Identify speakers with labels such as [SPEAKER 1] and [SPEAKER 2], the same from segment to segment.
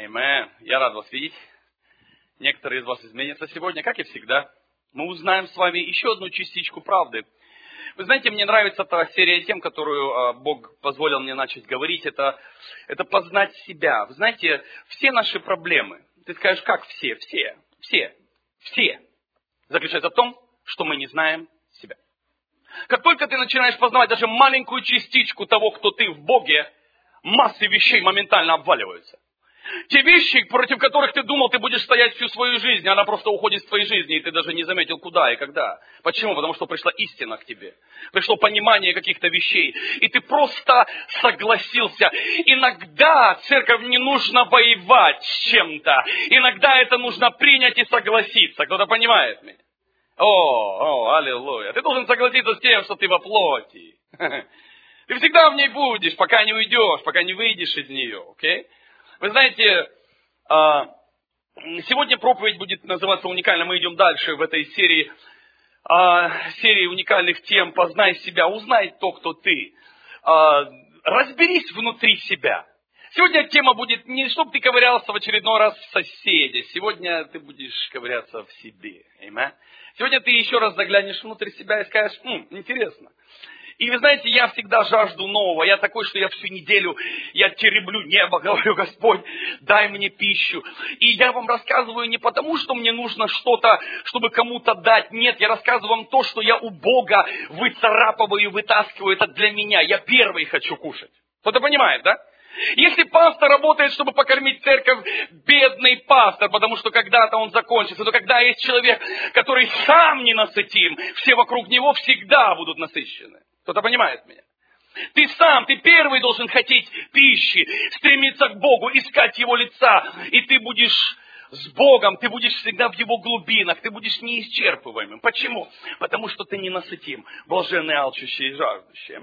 [SPEAKER 1] Amen. Я рад вас видеть. Некоторые из вас изменятся сегодня, как и всегда. Мы узнаем с вами еще одну частичку правды. Вы знаете, мне нравится та серия тем, которую Бог позволил мне начать говорить. Это познать себя. Вы знаете, все наши проблемы, ты скажешь, как все? Все заключаются в том, что мы не знаем себя. Как только ты начинаешь познавать даже маленькую частичку того, кто ты в Боге, массы вещей моментально обваливаются. Те вещи, против которых ты думал, ты будешь стоять всю свою жизнь, она просто уходит из твоей жизни, и ты даже не заметил, куда и когда. Почему? Потому что пришла истина к тебе. Пришло понимание каких-то вещей. И ты просто согласился. Иногда, церковь, не нужно воевать с чем-то. Иногда это нужно принять и согласиться. Кто-то понимает меня? Аллилуйя. Ты должен согласиться с тем, что ты во плоти. Ты всегда в ней будешь, пока не уйдешь, пока не выйдешь из нее. Окей? Вы знаете, сегодня проповедь будет называться уникально. Мы идем дальше в этой серии уникальных тем. Познай себя, узнай то, кто ты. Разберись внутри себя. Сегодня тема будет не чтобы ты ковырялся в очередной раз в соседе. Сегодня ты будешь ковыряться в себе. Amen? Сегодня ты еще раз заглянешь внутрь себя и скажешь, интересно. И вы знаете, я всегда жажду нового. Я такой, что я всю неделю, я тереблю небо, говорю, Господь, дай мне пищу. И я вам рассказываю не потому, что мне нужно что-то, чтобы кому-то дать. Нет, я рассказываю вам то, что я у Бога выцарапываю, вытаскиваю. Это для меня. Я первый хочу кушать. Кто-то понимает, да? Если пастор работает, чтобы покормить церковь, бедный пастор, потому что когда-то он закончится, то когда есть человек, который сам не насытим, все вокруг него всегда будут насыщены. Кто-то понимает меня? Ты первый должен хотеть пищи, стремиться к Богу, искать Его лица, и ты будешь с Богом, ты будешь всегда в Его глубинах, ты будешь неисчерпываемым. Почему? Потому что ты ненасытим, блаженные, алчущие и жаждущие.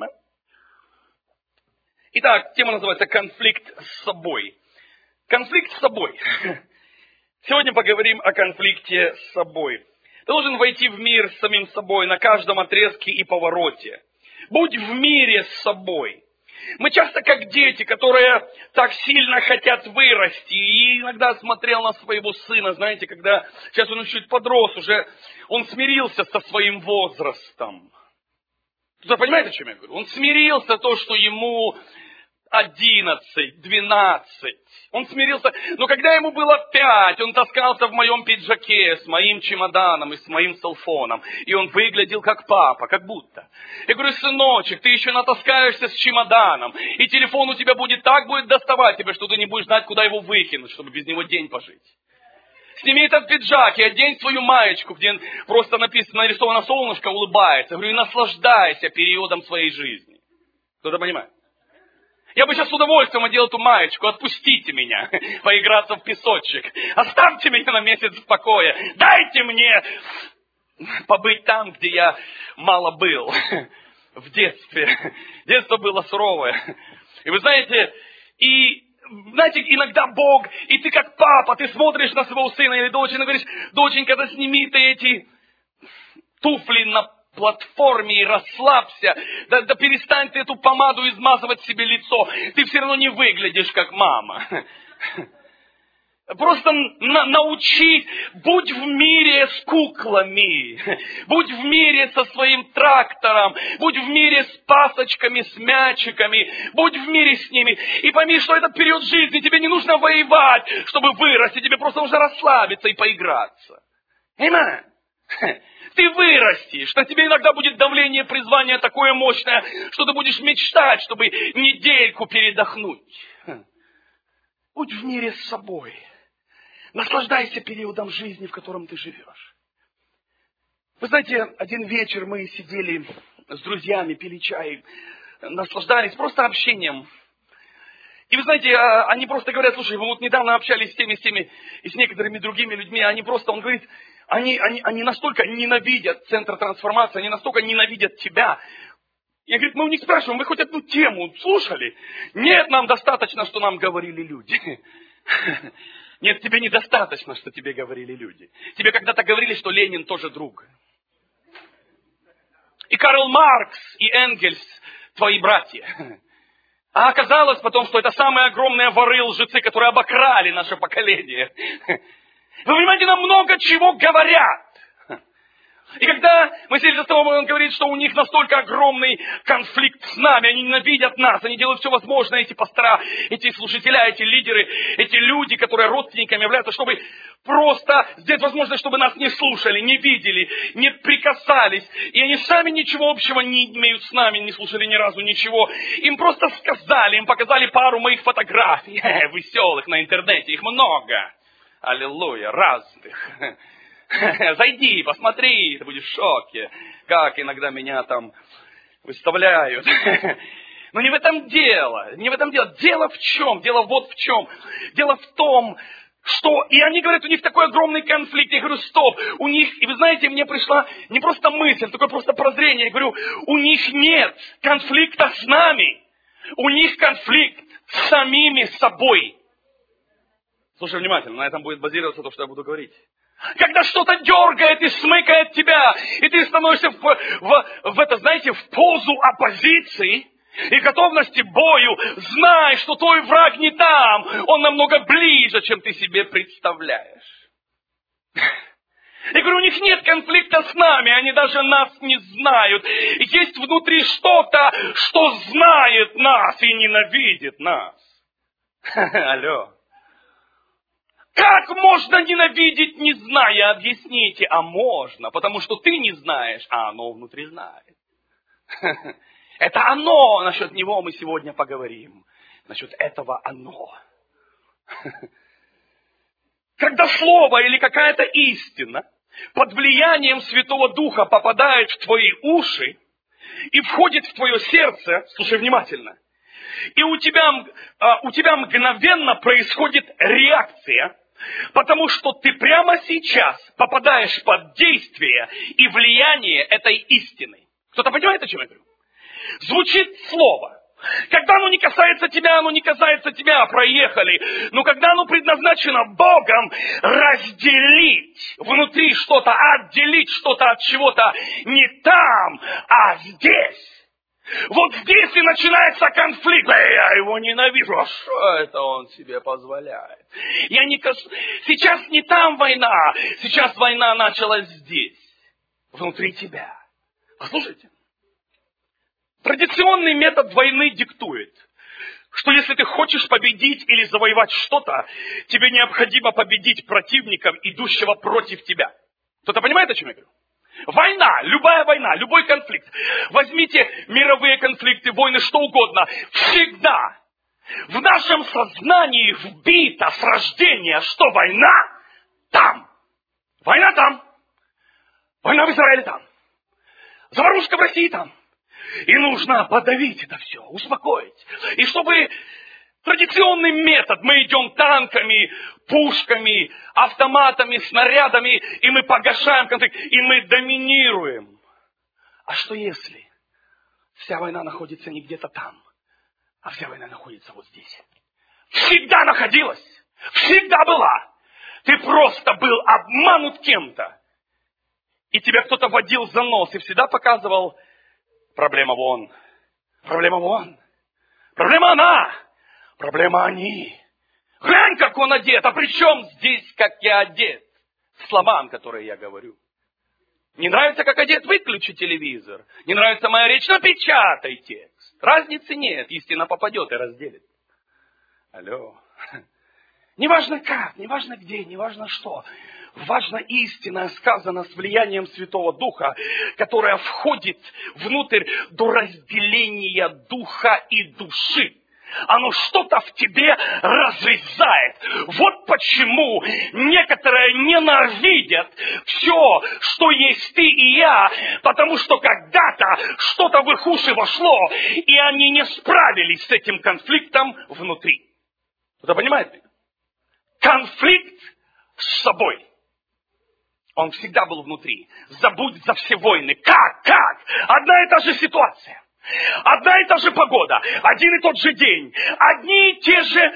[SPEAKER 1] Итак, тема называется «Конфликт с собой». Конфликт с собой. Сегодня поговорим о конфликте с собой. Ты должен войти в мир с самим собой на каждом отрезке и повороте. Будь в мире с собой. Мы часто как дети, которые так сильно хотят вырасти. И иногда смотрел на своего сына, знаете, когда сейчас он чуть подрос, уже он смирился со своим возрастом. Кто-то понимает, о чем я говорю? Он смирился то, что ему 11, 12. Он смирился. Но когда ему было 5, он таскался в моем пиджаке с моим чемоданом и с моим селфоном. И он выглядел как папа, как будто. Я говорю, сыночек, ты еще натаскаешься с чемоданом. И телефон у тебя будет доставать тебя, что ты не будешь знать, куда его выкинуть, чтобы без него день пожить. Сними этот пиджак и одень свою маечку, где просто нарисовано солнышко, улыбается. Я говорю, и наслаждайся периодом своей жизни. Кто-то понимает? Я бы сейчас с удовольствием одел эту маечку. Отпустите меня поиграться в песочек. Оставьте меня на месяц в покое. Дайте мне побыть там, где я мало был. В детстве. Детство было суровое. И вы знаете, иногда Бог, и ты как папа, ты смотришь на своего сына или доченьку, и говоришь, доченька, да сними ты эти туфли на платформе и расслабься, да перестань ты эту помаду измазывать себе лицо, ты все равно не выглядишь как мама. Просто научись, будь в мире с куклами, будь в мире со своим трактором, будь в мире с пасочками, с мячиками, будь в мире с ними. И пойми, что этот период жизни тебе не нужно воевать, чтобы вырасти, тебе просто нужно расслабиться и поиграться. Аминь. Ты вырастешь, на тебе иногда будет давление призвания такое мощное, что ты будешь мечтать, чтобы недельку передохнуть. Будь в мире с собой. Наслаждайся периодом жизни, в котором ты живешь. Вы знаете, один вечер мы сидели с друзьями, пили чай, наслаждались просто общением. И вы знаете, они просто говорят, слушай, мы вот недавно общались с теми и с некоторыми другими людьми, он говорит, они настолько ненавидят центр трансформации, они настолько ненавидят тебя. Я говорю, мы у них спрашиваем, вы хоть одну тему слушали? Нет, нам достаточно, что нам говорили люди. Нет, тебе недостаточно, что тебе говорили люди. Тебе когда-то говорили, что Ленин тоже друг. И Карл Маркс, и Энгельс твои братья. А оказалось потом, что это самые огромные воры и лжецы, которые обокрали наше поколение. Вы понимаете, нам много чего говорят. И когда мы сели за столом, он говорит, что у них настолько огромный конфликт с нами, они ненавидят нас, они делают все возможное, эти пастора, эти служителя, эти лидеры, эти люди, которые родственниками являются, чтобы просто сделать возможность, чтобы нас не слушали, не видели, не прикасались. И они сами ничего общего не имеют с нами, не слушали ни разу ничего. Им просто сказали, им показали пару моих фотографий, веселых на интернете, их много. Аллилуйя, разных. Зайди, посмотри, ты будешь в шоке, как иногда меня там выставляют. Но не в этом дело, не в этом дело. Дело в чем? Дело вот в чем. Дело в том, что... И они говорят, у них такой огромный конфликт. Я говорю, стоп, у них... И вы знаете, мне пришла не просто мысль, такое просто прозрение. Я говорю, у них нет конфликта с нами. У них конфликт с самими собой. Слушай внимательно, на этом будет базироваться то, что я буду говорить. Когда что-то дергает и смыкает тебя, и ты становишься в позу оппозиции и готовности к бою, знай, что твой враг не там, он намного ближе, чем ты себе представляешь. Я говорю, у них нет конфликта с нами, они даже нас не знают. Есть внутри что-то, что знает нас и ненавидит нас. Алло. Как можно ненавидеть, не зная? Объясните. А можно, потому что ты не знаешь, а оно внутри знает. Это оно, насчет него мы сегодня поговорим. Насчет этого оно. Когда слово или какая-то истина под влиянием Святого Духа попадает в твои уши и входит в твое сердце, слушай внимательно, и у тебя мгновенно происходит реакция, потому что ты прямо сейчас попадаешь под действие и влияние этой истины. Кто-то понимает, о чем я говорю? Звучит слово. Когда оно не касается тебя, оно не касается тебя, проехали. Но когда оно предназначено Богом разделить внутри что-то, отделить что-то от чего-то не там, а здесь. Вот здесь и начинается конфликт. Я его ненавижу. А что это он себе позволяет? Сейчас не там война. Сейчас война началась здесь. Внутри тебя. Послушайте. Традиционный метод войны диктует, что если ты хочешь победить или завоевать что-то, тебе необходимо победить противника, идущего против тебя. Кто-то понимает, о чем я говорю? Война, любая война, любой конфликт. Возьмите мировые конфликты, войны, что угодно. Всегда в нашем сознании вбито с рождения, что война там. Война там. Война в Израиле там. Заварушка в России там. И нужно подавить это все, успокоить. И чтобы традиционный метод, мы идем танками, пушками, автоматами, снарядами, и мы погашаем конфликт, и мы доминируем. А что если вся война находится не где-то там, а вся война находится вот здесь? Всегда находилась, всегда была. Ты просто был обманут кем-то. И тебя кто-то водил за нос и всегда показывал: проблема вон, проблема вон, проблема она, проблема они. Глянь, как он одет, а при чем здесь, как я одет? Словам, которые я говорю. Не нравится, как одет? Выключи телевизор. Не нравится моя речь? Напечатай текст. Разницы нет, истина попадет и разделит. Алло. Неважно как, неважно где, неважно что. Важна истина, сказана с влиянием Святого Духа, которая входит внутрь до разделения духа и души. Оно что-то в тебе разрезает. Вот почему некоторые ненавидят все, что есть ты и я, потому что когда-то что-то в их уши вошло, и они не справились с этим конфликтом внутри. Кто-то понимает меня? Конфликт с собой. Он всегда был внутри. Забудь за все войны. Как? Одна и та же ситуация. Одна и та же погода. Один и тот же день. Одни и те же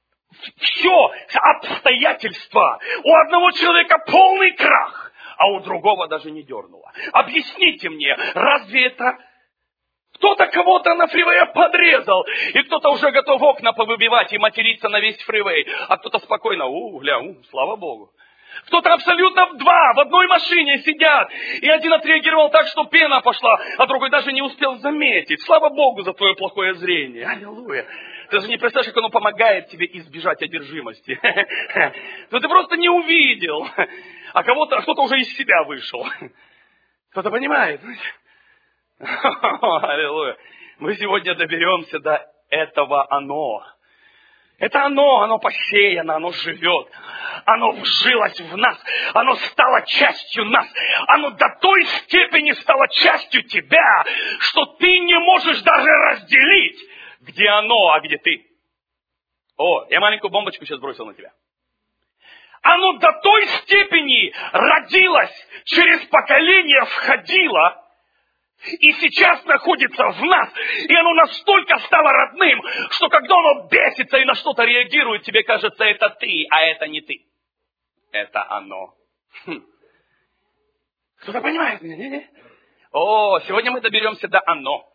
[SPEAKER 1] все обстоятельства. У одного человека полный крах, а у другого даже не дернуло. Объясните мне, разве это Кто-то кого-то на фривее подрезал, и кто-то уже готов окна повыбивать и материться на весь фривей, а кто-то спокойно, слава Богу. Кто-то абсолютно в одной машине сидят, и один отреагировал так, что пена пошла, а другой даже не успел заметить. Слава Богу за твое плохое зрение. Аллилуйя. Ты же не представляешь, как оно помогает тебе избежать одержимости. Но ты просто не увидел, а кто-то уже из себя вышел. Кто-то понимает? Аллилуйя. Мы сегодня доберемся до этого оно. Это оно посеяно, оно живет, оно вжилось в нас, оно стало частью нас, оно до той степени стало частью тебя, что ты не можешь даже разделить, где оно, а где ты. Я маленькую бомбочку сейчас бросил на тебя. Оно до той степени родилось, через поколение входило, и сейчас находится в нас, и оно настолько стало родным, что когда оно бесится и на что-то реагирует, тебе кажется, это ты, а это не ты. Это оно. Кто-то понимает меня? Не? Сегодня мы доберемся до оно.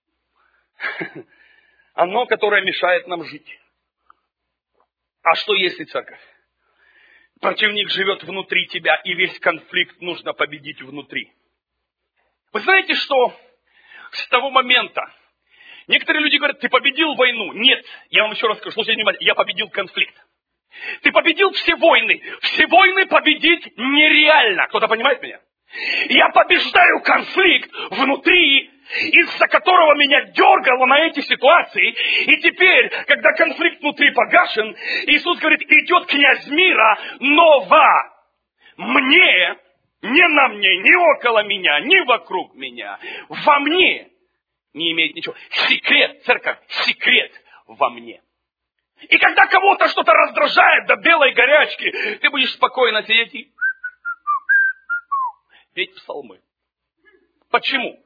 [SPEAKER 1] Оно, которое мешает нам жить. А что если церковь? Противник живет внутри тебя, и весь конфликт нужно победить внутри. Вы знаете, что с того момента некоторые люди говорят, ты победил войну. Нет, я вам еще раз скажу, слушайте внимательно, я победил конфликт. Ты победил все войны. Все войны победить нереально. Кто-то понимает меня? Я побеждаю конфликт внутри, из-за которого меня дергало на эти ситуации. И теперь, когда конфликт внутри погашен, Иисус говорит, идет князь мира, но мне, не на мне, не около меня, не вокруг меня, во мне не имеет ничего. Секрет, церковь, секрет во мне. И когда кого-то что-то раздражает до белой горячки, ты будешь спокойно сидеть и петь псалмы. Почему?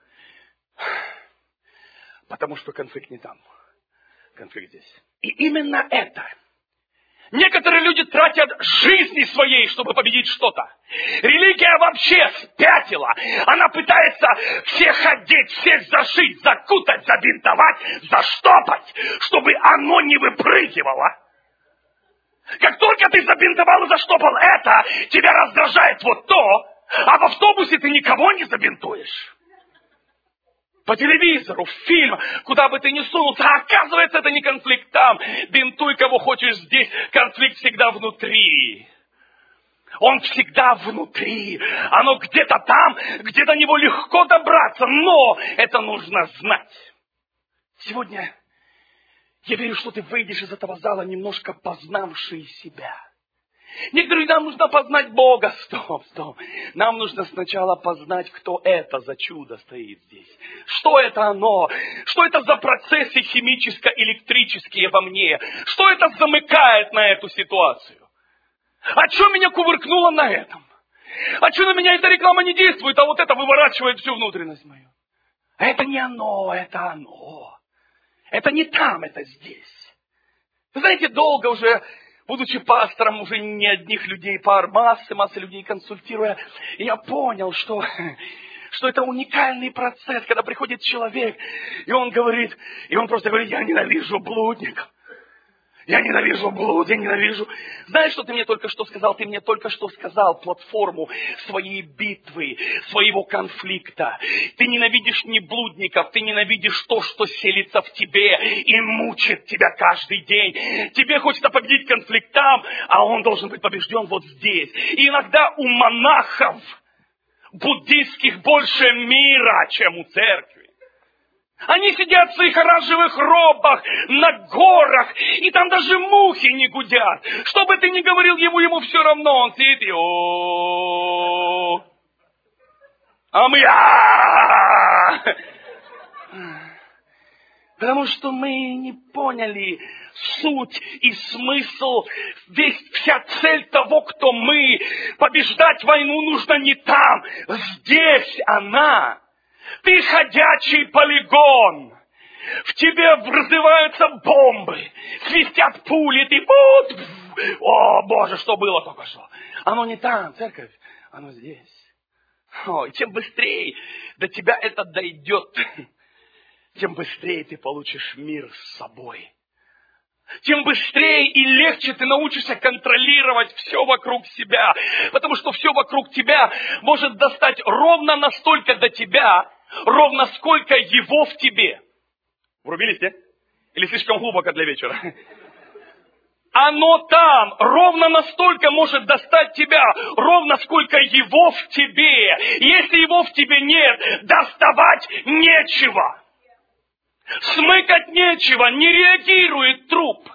[SPEAKER 1] Потому что конфликт не там. Конфликт здесь. И именно это. Некоторые люди тратят жизни своей, чтобы победить что-то. Религия вообще спятила. Она пытается всех одеть, всех зашить, закутать, забинтовать, заштопать, чтобы оно не выпрыгивало. Как только ты забинтовал и заштопал это, тебя раздражает вот то, а в автобусе ты никого не забинтуешь. По телевизору, в фильм, куда бы ты ни сунулся, а оказывается, это не конфликт там. Бинтуй кого хочешь здесь, конфликт всегда внутри. Он всегда внутри. Оно где-то там, где до него легко добраться, но это нужно знать. Сегодня я верю, что ты выйдешь из этого зала, немножко познавший себя. Некоторым нам нужно познать Бога. Стоп. Нам нужно сначала познать, кто это за чудо стоит здесь. Что это оно? Что это за процессы химическо-электрические во мне? Что это замыкает на эту ситуацию? А что меня кувыркнуло на этом? А что на меня эта реклама не действует, а вот это выворачивает всю внутренность мою? Это не оно, это оно. Это не там, это здесь. Вы знаете, долго уже... Будучи пастором, уже не одних людей, массы людей консультируя, и я понял, что это уникальный процесс, когда приходит человек, и он просто говорит, я ненавижу блудников. Я ненавижу блуд, я ненавижу. Знаешь, что ты мне только что сказал? Ты мне только что сказал платформу своей битвы, своего конфликта. Ты ненавидишь не блудников, ты ненавидишь то, что селится в тебе и мучит тебя каждый день. Тебе хочется победить конфликт там, а он должен быть побежден вот здесь. И иногда у монахов буддийских больше мира, чем у церкви. Они сидят в своих оранжевых робах на горах, и там даже мухи не гудят. Что бы ты ни говорил ему все равно. Он сидит и Потому что мы не поняли суть и смысл, вся цель того, кто мы. Побеждать войну нужно не там, здесь она. Ты ходячий полигон. В тебе взрываются бомбы, свистят пули, ты... О, Боже, что было только что? Оно не там, церковь, оно здесь. И чем быстрее до тебя это дойдет, тем быстрее ты получишь мир с собой. Тем быстрее и легче ты научишься контролировать все вокруг себя. Потому что все вокруг тебя может достать ровно настолько до тебя, ровно сколько его в тебе. Врубились, не? Или слишком глубоко для вечера? Оно там ровно настолько может достать тебя, ровно сколько его в тебе. Если его в тебе нет, доставать нечего. Смыкать нечего, не реагирует труп.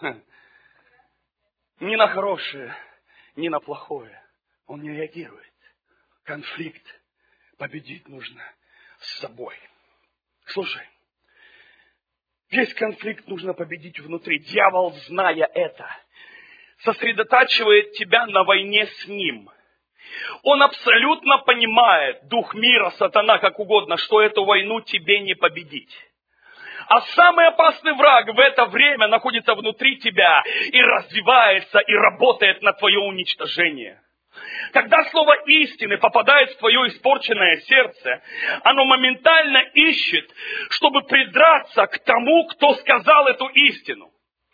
[SPEAKER 1] Ни на хорошее, ни на плохое. Он не реагирует. Конфликт победить нужно с собой. Слушай, весь конфликт нужно победить внутри. Дьявол, зная это, сосредотачивает тебя на войне с ним. Он абсолютно понимает, дух мира, сатана, как угодно, что эту войну тебе не победить. А самый опасный враг в это время находится внутри тебя и развивается, и работает на твое уничтожение. Когда слово истины попадает в твое испорченное сердце, оно моментально ищет, чтобы придраться к тому, кто сказал эту истину.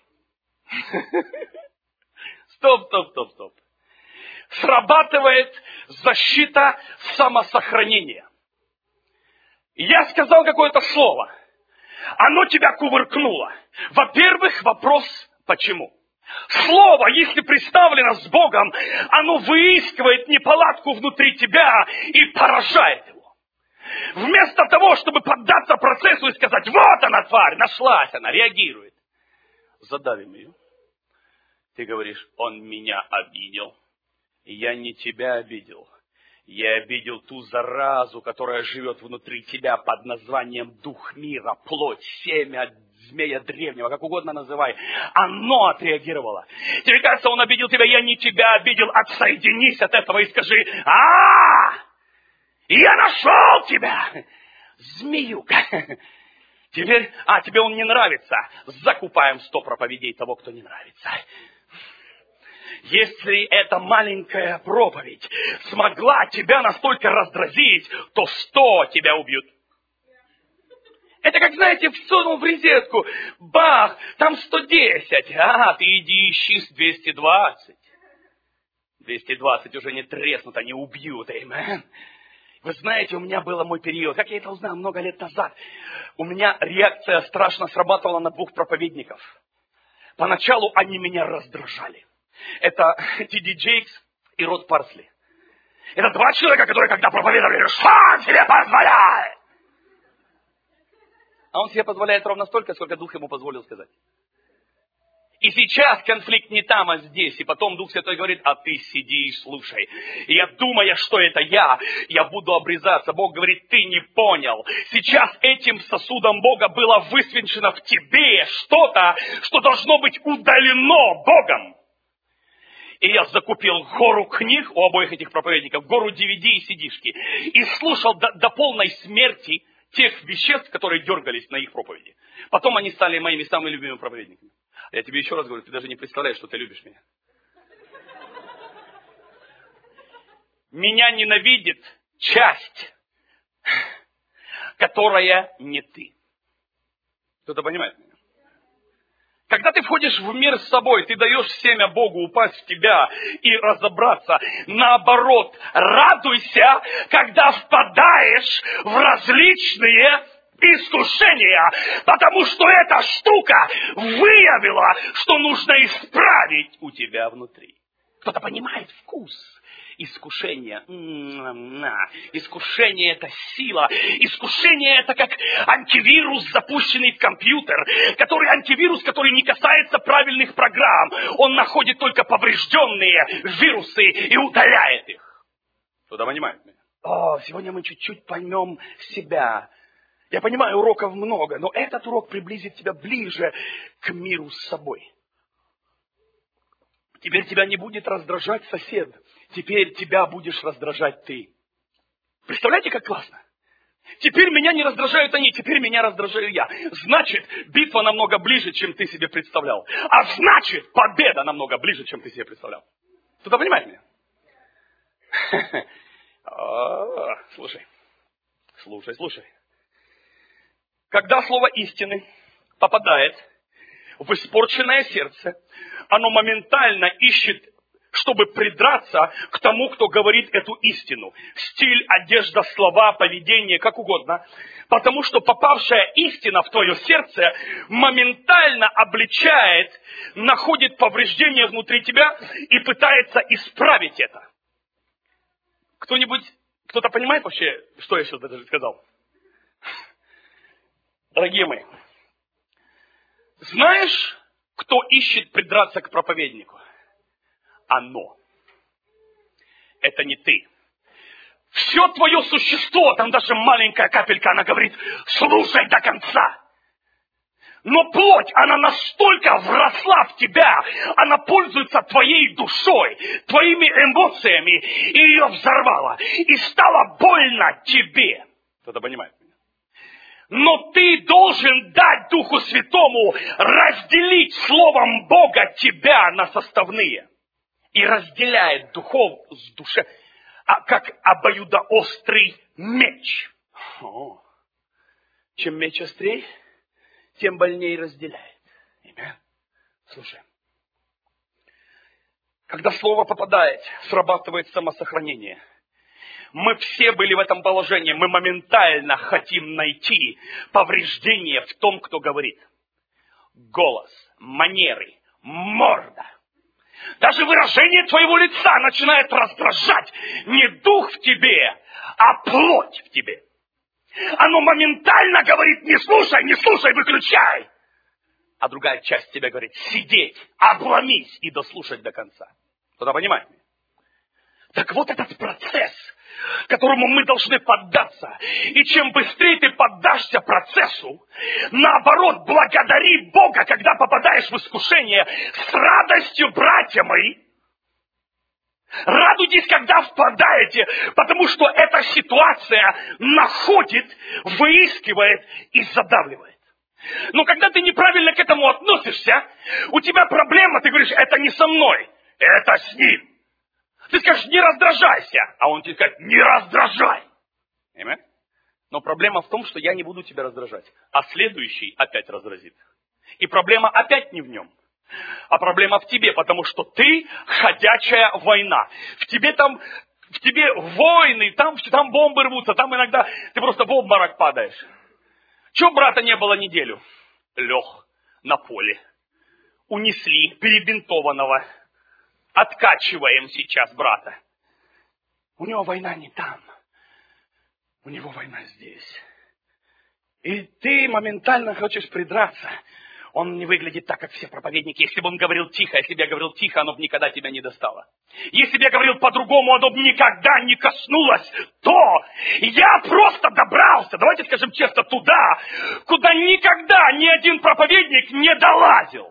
[SPEAKER 1] Стоп. Срабатывает защита самосохранения. Я сказал какое-то слово. Оно тебя кувыркнуло. Во-первых, вопрос почему? Слово, если представлено с Богом, оно выискивает неполадку внутри тебя и поражает его. Вместо того, чтобы поддаться процессу и сказать, вот она, тварь, нашлась она, реагирует. Задавим ее. Ты говоришь, он меня обидел. Я не тебя обидел. Я обидел ту заразу, которая живет внутри тебя под названием дух мира, плоть, семя змея древнего, как угодно называй. Оно отреагировало. Тебе кажется, он обидел тебя, я не тебя обидел. Отсоединись от этого и скажи, я нашел тебя, змеюка. Теперь, тебе он не нравится. Закупаем 100 проповедей того, кто не нравится. Если эта маленькая проповедь смогла тебя настолько раздразить, то 100 тебя убьют. Это как, знаете, всунул в розетку, бах, там 110, ты иди ищи с 220. 220 уже не треснут, они убьют, amen. Вы знаете, у меня был мой период, как я это узнал много лет назад, у меня реакция страшно срабатывала на 2 проповедников. Поначалу они меня раздражали. Это Т.Д. Джейкс и Род Парсли. Это 2 человека, которые, когда проповедовали, что он себе позволяет? А он себе позволяет ровно столько, сколько Дух ему позволил сказать. И сейчас конфликт не там, а здесь. И потом Дух Святой говорит, а ты сиди и слушай. И я думаю, что это я буду обрезаться. Бог говорит, ты не понял. Сейчас этим сосудом Бога было высвечено в тебе что-то, что должно быть удалено Богом. И я закупил гору книг у обоих этих проповедников, гору DVD и CD-шки. И слушал до полной смерти тех веществ, которые дергались на их проповеди. Потом они стали моими самыми любимыми проповедниками. Я тебе еще раз говорю, ты даже не представляешь, что ты любишь меня. Меня ненавидит часть, которая не ты. Кто-то понимает меня? Когда ты входишь в мир с собой, ты даешь семя Богу упасть в тебя и разобраться. Наоборот, радуйся, когда впадаешь в различные искушения, потому что эта штука выявила, что нужно исправить у тебя внутри. Кто-то понимает вкус искушения. Искушение – это сила. Искушение – это как антивирус, запущенный в компьютер. Антивирус, который не касается правильных программ. Он находит только поврежденные вирусы и удаляет их. Кто-то понимает меня? Сегодня мы чуть-чуть поймем себя. Я понимаю, уроков много, но этот урок приблизит тебя ближе к миру с собой. Теперь тебя не будет раздражать сосед. Теперь тебя будешь раздражать ты. Представляете, как классно? Теперь меня не раздражают они, теперь меня раздражаю я. Значит, битва намного ближе, чем ты себе представлял. А значит, победа намного ближе, чем ты себе представлял. Кто-то понимает меня? Слушай. Когда слово истины попадает в испорченное сердце, оно моментально ищет, чтобы придраться к тому, кто говорит эту истину. Стиль, одежда, слова, поведение, как угодно. Потому что попавшая истина в твое сердце моментально обличает, находит повреждения внутри тебя и пытается исправить это. Кто-то понимает вообще, что я сейчас даже сказал? Дорогие мои, знаешь, кто ищет придраться к проповеднику? Оно. Это не ты. Все твое существо, там даже маленькая капелька, она говорит, слушай до конца. Но плоть, она настолько вросла в тебя, она пользуется твоей душой, твоими эмоциями, и ее взорвала. И стало больно тебе. Кто-то понимает меня? Но ты должен дать Духу Святому разделить Словом Бога тебя на составные. И разделяет духов с душой, как обоюдоострый меч. Чем меч острей, тем больнее разделяет. Аминь. Слушай. Когда слово попадает, срабатывает самосохранение. Мы все были в этом положении. Мы моментально хотим найти повреждение в том, кто говорит. Голос, манеры, морда. Даже выражение твоего лица начинает раздражать не дух в тебе, а плоть в тебе. Оно моментально говорит, не слушай, выключай. А другая часть тебя говорит, сидеть, обломись и дослушать до конца. Кто-то понимает? Так вот этот процесс, которому мы должны поддаться. И чем быстрее ты поддашься процессу, наоборот, благодари Бога, когда попадаешь в искушение, с радостью, братья мои. Радуйтесь, когда впадаете, потому что эта ситуация находит, выискивает и задавливает. Но когда ты неправильно к этому относишься, у тебя проблема, ты говоришь, это не со мной, это с ним. Ты скажешь, не раздражайся, а он тебе скажет, не раздражай. Понимаете? Но проблема в том, что я не буду тебя раздражать, а следующий опять раздразит. И проблема опять не в нем, а проблема в тебе, потому что ты ходячая война. В тебе войны, там бомбы рвутся, там иногда ты просто в обморок падаешь. Чего брата не было неделю? Лег на поле. Унесли перебинтованного. Откачиваем сейчас брата. У него война не там. У него война здесь. И ты моментально хочешь придраться. Он не выглядит так, как все проповедники. Если бы он говорил тихо, если бы я говорил тихо, оно бы никогда тебя не достало. Если бы я говорил по-другому, оно бы никогда не коснулось. То я просто добрался, давайте скажем честно, туда, куда никогда ни один проповедник не долазил.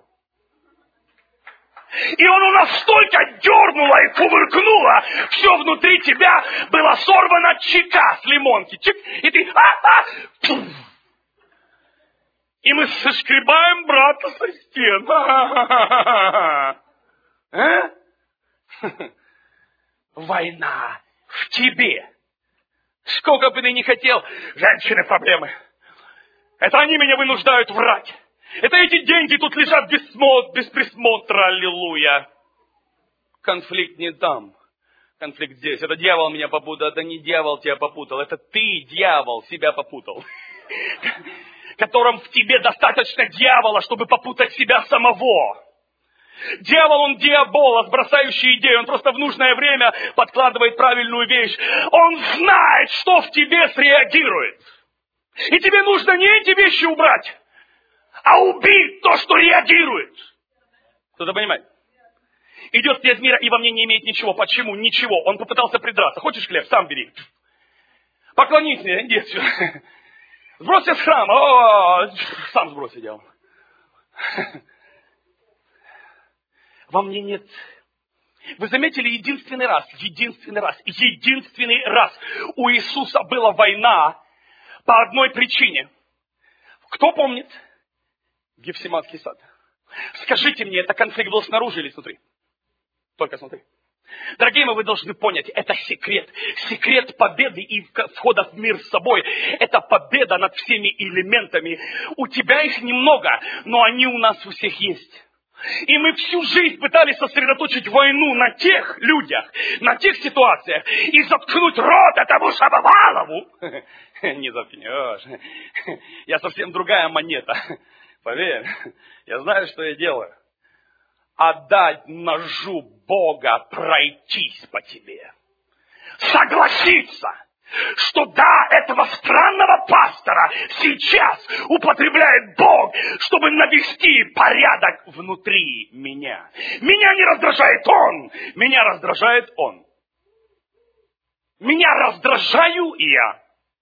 [SPEAKER 1] И оно настолько дернуло и кувыркнуло, все внутри тебя было сорвано от чека с лимонки. Чик, и ты... И мы соскребаем брата со стен. Война в тебе. Сколько бы ты ни хотел, женщины проблемы. Это они меня вынуждают врать. Это эти деньги тут лежат без присмотра, аллилуйя. Конфликт не там, конфликт здесь. Это дьявол меня попутал, это не дьявол тебя попутал. Это ты, дьявол, себя попутал. Которым в тебе достаточно дьявола, чтобы попутать себя самого. Дьявол, он диаболос, бросающий идею. Он просто в нужное время подкладывает правильную вещь. Он знает, что в тебе среагирует. И тебе нужно не эти вещи убрать, а убить то, что реагирует. Кто-то понимает? Идет князь мира и во мне не имеет ничего. Почему? Ничего. Он попытался придраться. Хочешь хлеб? Сам бери. Поклонись мне. Иди сюда. Сбрось с храма. Сам сбрось, дьявол. Во мне нет. Вы заметили, единственный раз у Иисуса была война по одной причине. Кто помнит? Гефсиманский сад. Скажите мне, это конфликт был снаружи или снутри? Только снутри. Дорогие мои, вы должны понять, это секрет. Секрет победы и входа в мир с собой. Это победа над всеми элементами. У тебя их немного, но они у нас у всех есть. И мы всю жизнь пытались сосредоточить войну на тех людях, на тех ситуациях, и заткнуть рот этому Шабовалову. Не заткнешь. Я совсем другая монета. Поверь, я знаю, что я делаю. Отдать ножу Бога пройтись по тебе. Согласиться, что да, этого странного пастора сейчас употребляет Бог, чтобы навести порядок внутри меня. Меня не раздражает он, меня раздражает он. Меня раздражаю я.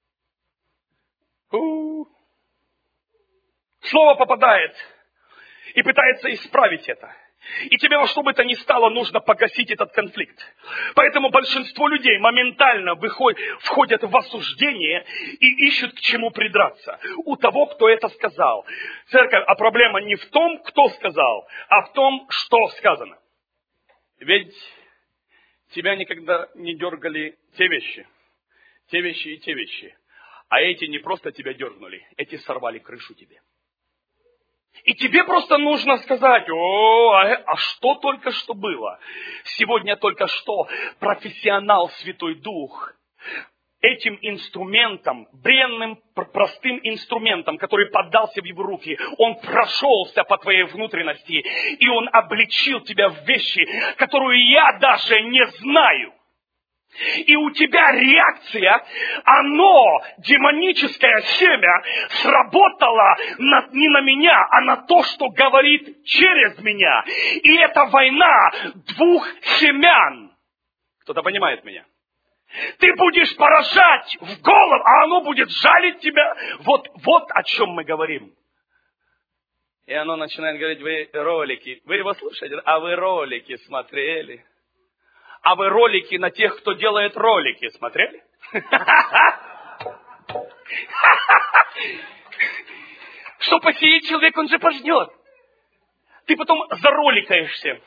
[SPEAKER 1] Слово попадает и пытается исправить это. И тебе во что бы то ни стало нужно погасить этот конфликт. Поэтому большинство людей моментально входят в осуждение и ищут к чему придраться. У того, кто это сказал. Церковь, а проблема не в том, кто сказал, а в том, что сказано. Ведь тебя никогда не дергали те вещи и те вещи. А эти не просто тебя дернули, эти сорвали крышу тебе. И тебе просто нужно сказать, а что только что было? Сегодня только что профессионал Святой Дух этим инструментом, бренным, простым инструментом, который поддался в его руки, он прошелся по твоей внутренности, и он обличил тебя в вещи, которую я даже не знаю. И у тебя реакция, оно, демоническое семя, сработало не на меня, а на то, что говорит через меня. И это война двух семян. Кто-то понимает меня? Ты будешь поражать в голову, а оно будет жалить тебя. Вот о чем мы говорим. И оно начинает говорить, вы его слушаете, а вы ролики смотрели? А вы ролики на тех, кто делает ролики, смотрели? Что посеет человек, он же пожнет. Ты потом зароликаешься.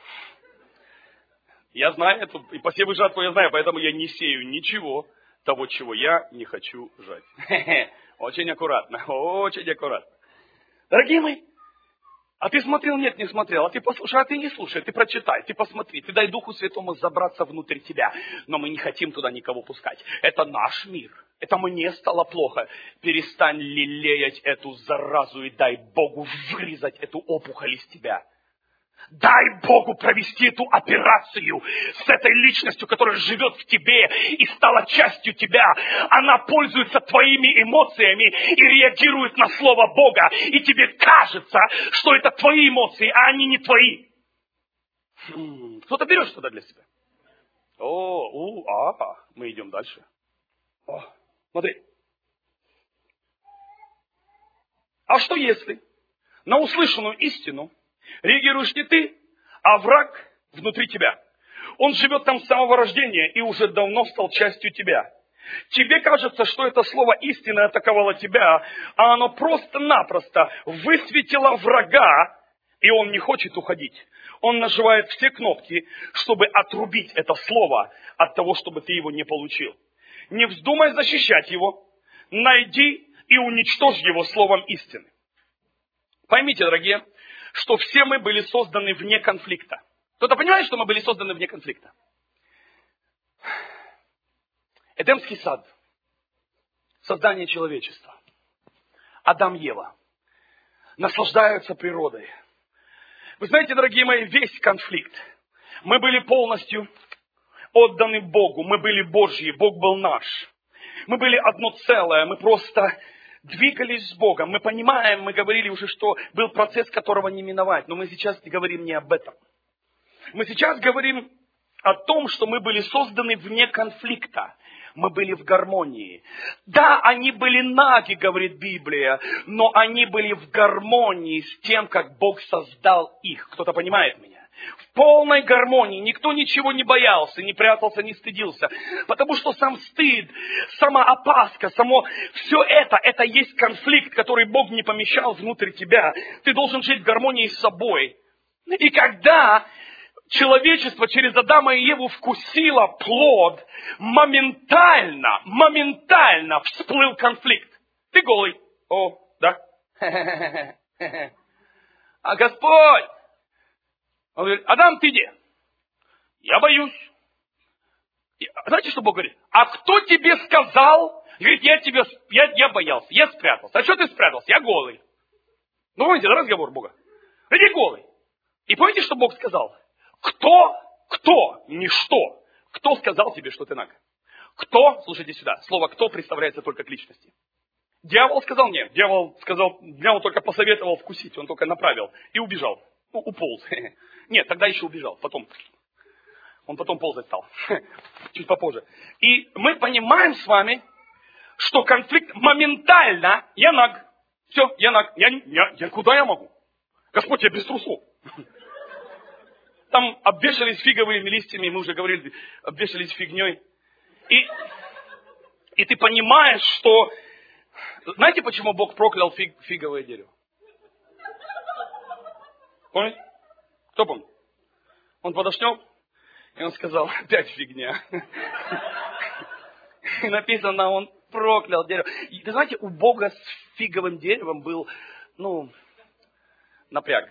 [SPEAKER 1] Я знаю эту, и посевы жатву я знаю, поэтому я не сею ничего того, чего я не хочу жать. Очень аккуратно, очень аккуратно. Дорогие мои, а ты смотрел? Нет, не смотрел. А ты послушай, а ты не слушай. Ты прочитай, ты посмотри. Ты дай Духу Святому забраться внутрь тебя. Но мы не хотим туда никого пускать. Это наш мир. Это мне стало плохо. Перестань лелеять эту заразу и дай Богу вырезать эту опухоль из тебя. Дай Богу провести эту операцию с этой личностью, которая живет в тебе и стала частью тебя. Она пользуется твоими эмоциями и реагирует на Слово Бога. И тебе кажется, что это твои эмоции, а они не твои. Кто-то берет что-то для себя. Мы идем дальше. Смотри. А что если на услышанную истину реагируешь не ты, а враг внутри тебя? Он живет там с самого рождения и уже давно стал частью тебя. Тебе кажется, что это слово истина атаковало тебя, а оно просто-напросто высветило врага, и он не хочет уходить. Он нажимает все кнопки, чтобы отрубить это слово от того, чтобы ты его не получил. Не вздумай защищать его, найди и уничтожь его словом истины. Поймите, дорогие, что все мы были созданы вне конфликта. Кто-то понимает, что мы были созданы вне конфликта? Эдемский сад. Создание человечества. Адам, Ева. Наслаждаются природой. Вы знаете, дорогие мои, весь конфликт. Мы были полностью отданы Богу. Мы были Божьи. Бог был наш. Мы были одно целое. Мы просто двигались с Богом. Мы понимаем, мы говорили уже, что был процесс, которого не миновать. Но мы сейчас говорим не об этом. Мы сейчас говорим о том, что мы были созданы вне конфликта. Мы были в гармонии. Да, они были наги, говорит Библия, но они были в гармонии с тем, как Бог создал их. Кто-то понимает меня? В полной гармонии. Никто ничего не боялся, не прятался, не стыдился. Потому что сам стыд, сама опаска, все это есть конфликт, который Бог не помещал внутрь тебя. Ты должен жить в гармонии с собой. И когда человечество через Адама и Еву вкусило плод, моментально всплыл конфликт. Ты голый. О, да? А Господь, Он говорит, Адам, ты где? Я боюсь. Знаете, что Бог говорит? А кто тебе сказал? Говорит, я боялся, я спрятался. А что ты спрятался? Я голый. Ну, помните, да, разговор Бога? Иди голый. И помните, что Бог сказал? Кто, не что. Кто сказал тебе, что ты наг? Кто, слушайте сюда, слово «кто» представляется только к личности. Дьявол сказал нет. Дьявол только посоветовал вкусить, он только направил и убежал. Ну, уполз. Нет, тогда еще убежал, он потом ползать стал, чуть попозже. И мы понимаем с вами, что конфликт моментально, я наг. Все, я наг. Я куда я могу? Господь, я без трусов. Там обвешались фиговыми листьями, мы уже говорили, обвешались фигней. И ты понимаешь, что... Знаете, почему Бог проклял фиговое дерево? Помните? Кто помнит? Он подошел, и он сказал, опять фигня. И написано, он проклял дерево. И, вы знаете, у Бога с фиговым деревом был, напряг.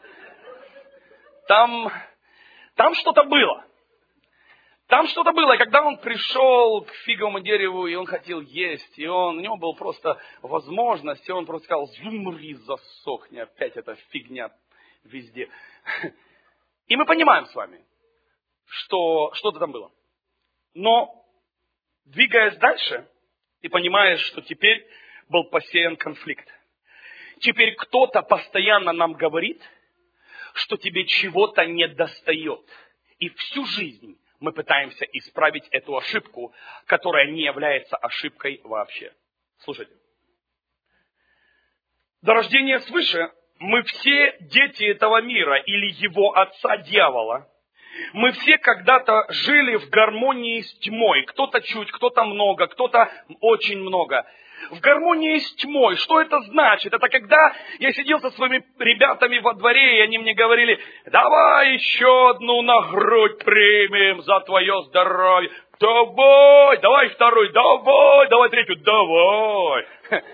[SPEAKER 1] Там что-то было. И когда он пришел к фиговому дереву, и он хотел есть, и у него была просто возможность, и он просто сказал, зумри, засохни, опять эта фигня везде. И мы понимаем с вами, что что-то там было. Но, двигаясь дальше, ты понимаешь, что теперь был посеян конфликт. Теперь кто-то постоянно нам говорит, что тебе чего-то недостает. И всю жизнь мы пытаемся исправить эту ошибку, которая не является ошибкой вообще. Слушайте. До рождения свыше мы все дети этого мира или его отца дьявола. Мы все когда-то жили в гармонии с тьмой. Кто-то чуть, кто-то много, кто-то очень много. В гармонии с тьмой. Что это значит? Это когда я сидел со своими ребятами во дворе, и они мне говорили, давай еще одну на грудь примем за твое здоровье. Давай вторую, давай третью, давай.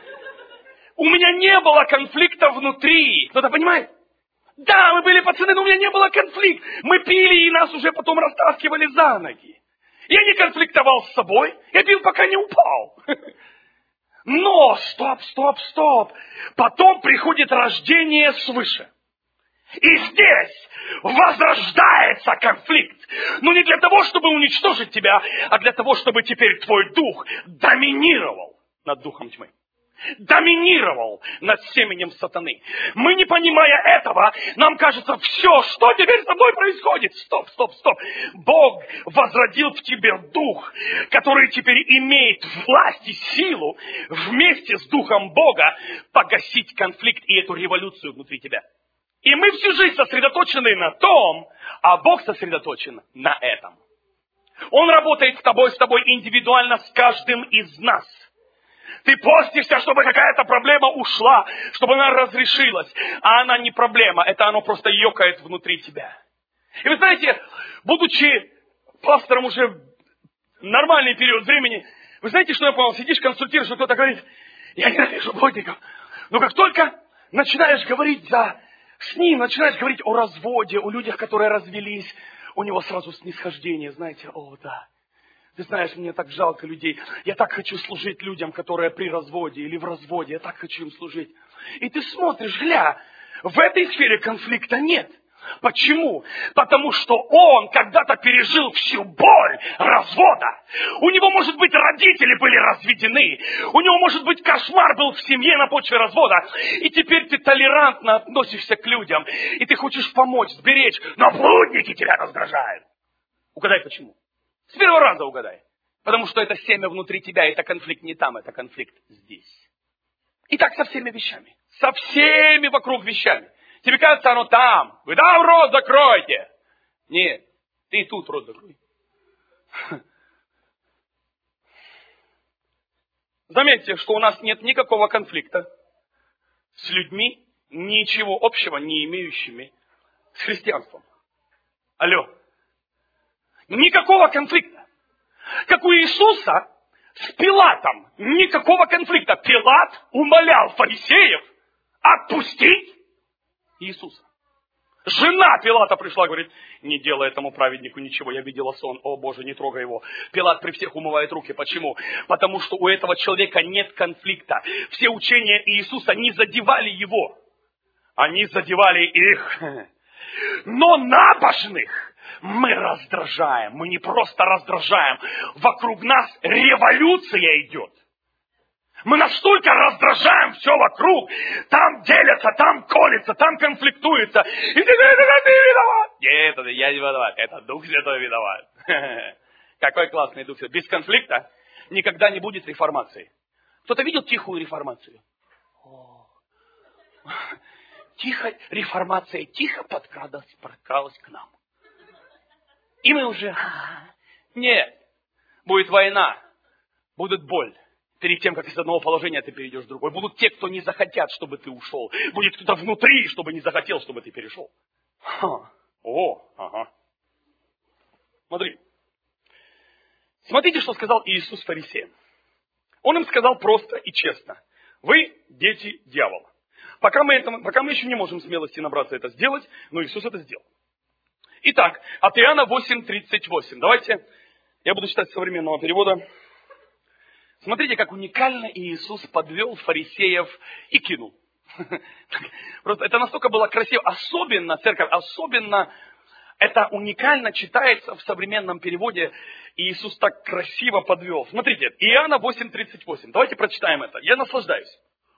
[SPEAKER 1] У меня не было конфликта внутри. Кто-то понимает? Да, мы были пацаны, но у меня не было конфликта. Мы пили, и нас уже потом растаскивали за ноги. Я не конфликтовал с собой. Я пил, пока не упал. Но, стоп. Потом приходит рождение свыше. И здесь возрождается конфликт. Но не для того, чтобы уничтожить тебя, а для того, чтобы теперь твой дух доминировал над духом тьмы. Доминировал над семенем сатаны. Мы, не понимая этого, нам кажется, все, что теперь со мной происходит? Стоп. Бог возродил в тебе дух, который теперь имеет власть и силу вместе с духом Бога погасить конфликт и эту революцию внутри тебя. И мы всю жизнь сосредоточены на том, а Бог сосредоточен на этом. Он работает с тобой индивидуально, с каждым из нас. Ты постишься, чтобы какая-то проблема ушла, чтобы она разрешилась. А она не проблема, это оно просто ёкает внутри тебя. И вы знаете, будучи пастором уже в нормальный период времени, вы знаете, что я понял? Сидишь, консультируешь, и кто-то говорит, я ненавижу плотников. Но как только начинаешь говорить с ним, начинаешь говорить о разводе, о людях, которые развелись, у него сразу снисхождение, знаете, о да. Ты знаешь, мне так жалко людей. Я так хочу служить людям, которые при разводе или в разводе. Я так хочу им служить. И ты смотришь, в этой сфере конфликта нет. Почему? Потому что он когда-то пережил всю боль развода. У него, может быть, родители были разведены. У него, может быть, кошмар был в семье на почве развода. И теперь ты толерантно относишься к людям. И ты хочешь помочь, сберечь. Но блудники тебя раздражают. Угадай, почему? С первого раза угадай. Потому что это семя внутри тебя, это конфликт не там, это конфликт здесь. И так со всеми вещами. Со всеми вокруг вещами. Тебе кажется, оно там. Вы там рот закройте. Нет, ты тут рот закрой. Заметьте, что у нас нет никакого конфликта с людьми, ничего общего не имеющими с христианством. Алло. Никакого конфликта. Как у Иисуса с Пилатом. Никакого конфликта. Пилат умолял фарисеев отпустить Иисуса. Жена Пилата пришла, говорит, не делай этому праведнику ничего, я видела сон, о Боже, не трогай его. Пилат при всех умывает руки. Почему? Потому что у этого человека нет конфликта. Все учения Иисуса не задевали его. Они задевали их. Но набожных мы раздражаем. Мы не просто раздражаем. Вокруг нас революция идет. Мы настолько раздражаем все вокруг. Там делятся, там колется, там конфликтуется. И ты виноват. Нет, это я не виноват. Это Дух Святой виноват. Какой классный Дух Святой. Без конфликта никогда не будет реформации. Кто-то видел тихую реформацию? Тихо, реформация тихо подкралась к нам. И мы уже... Нет. Будет война. Будет боль. Перед тем, как из одного положения ты перейдешь в другое. Будут те, кто не захотят, чтобы ты ушел. Будет кто-то внутри, чтобы не захотел, чтобы ты перешел. Ага. Смотри. Смотрите, что сказал Иисус фарисеям. Он им сказал просто и честно. Вы дети дьявола. Пока мы еще не можем смелости набраться это сделать, но Иисус это сделал. Итак, от Иоанна 8:38. Давайте, я буду читать современного перевода. Смотрите, как уникально Иисус подвел фарисеев и кинул. Просто это настолько было красиво. Особенно, церковь, это уникально читается в современном переводе. Иисус так красиво подвел. Смотрите, Иоанна 8:38. Давайте прочитаем это. Я наслаждаюсь.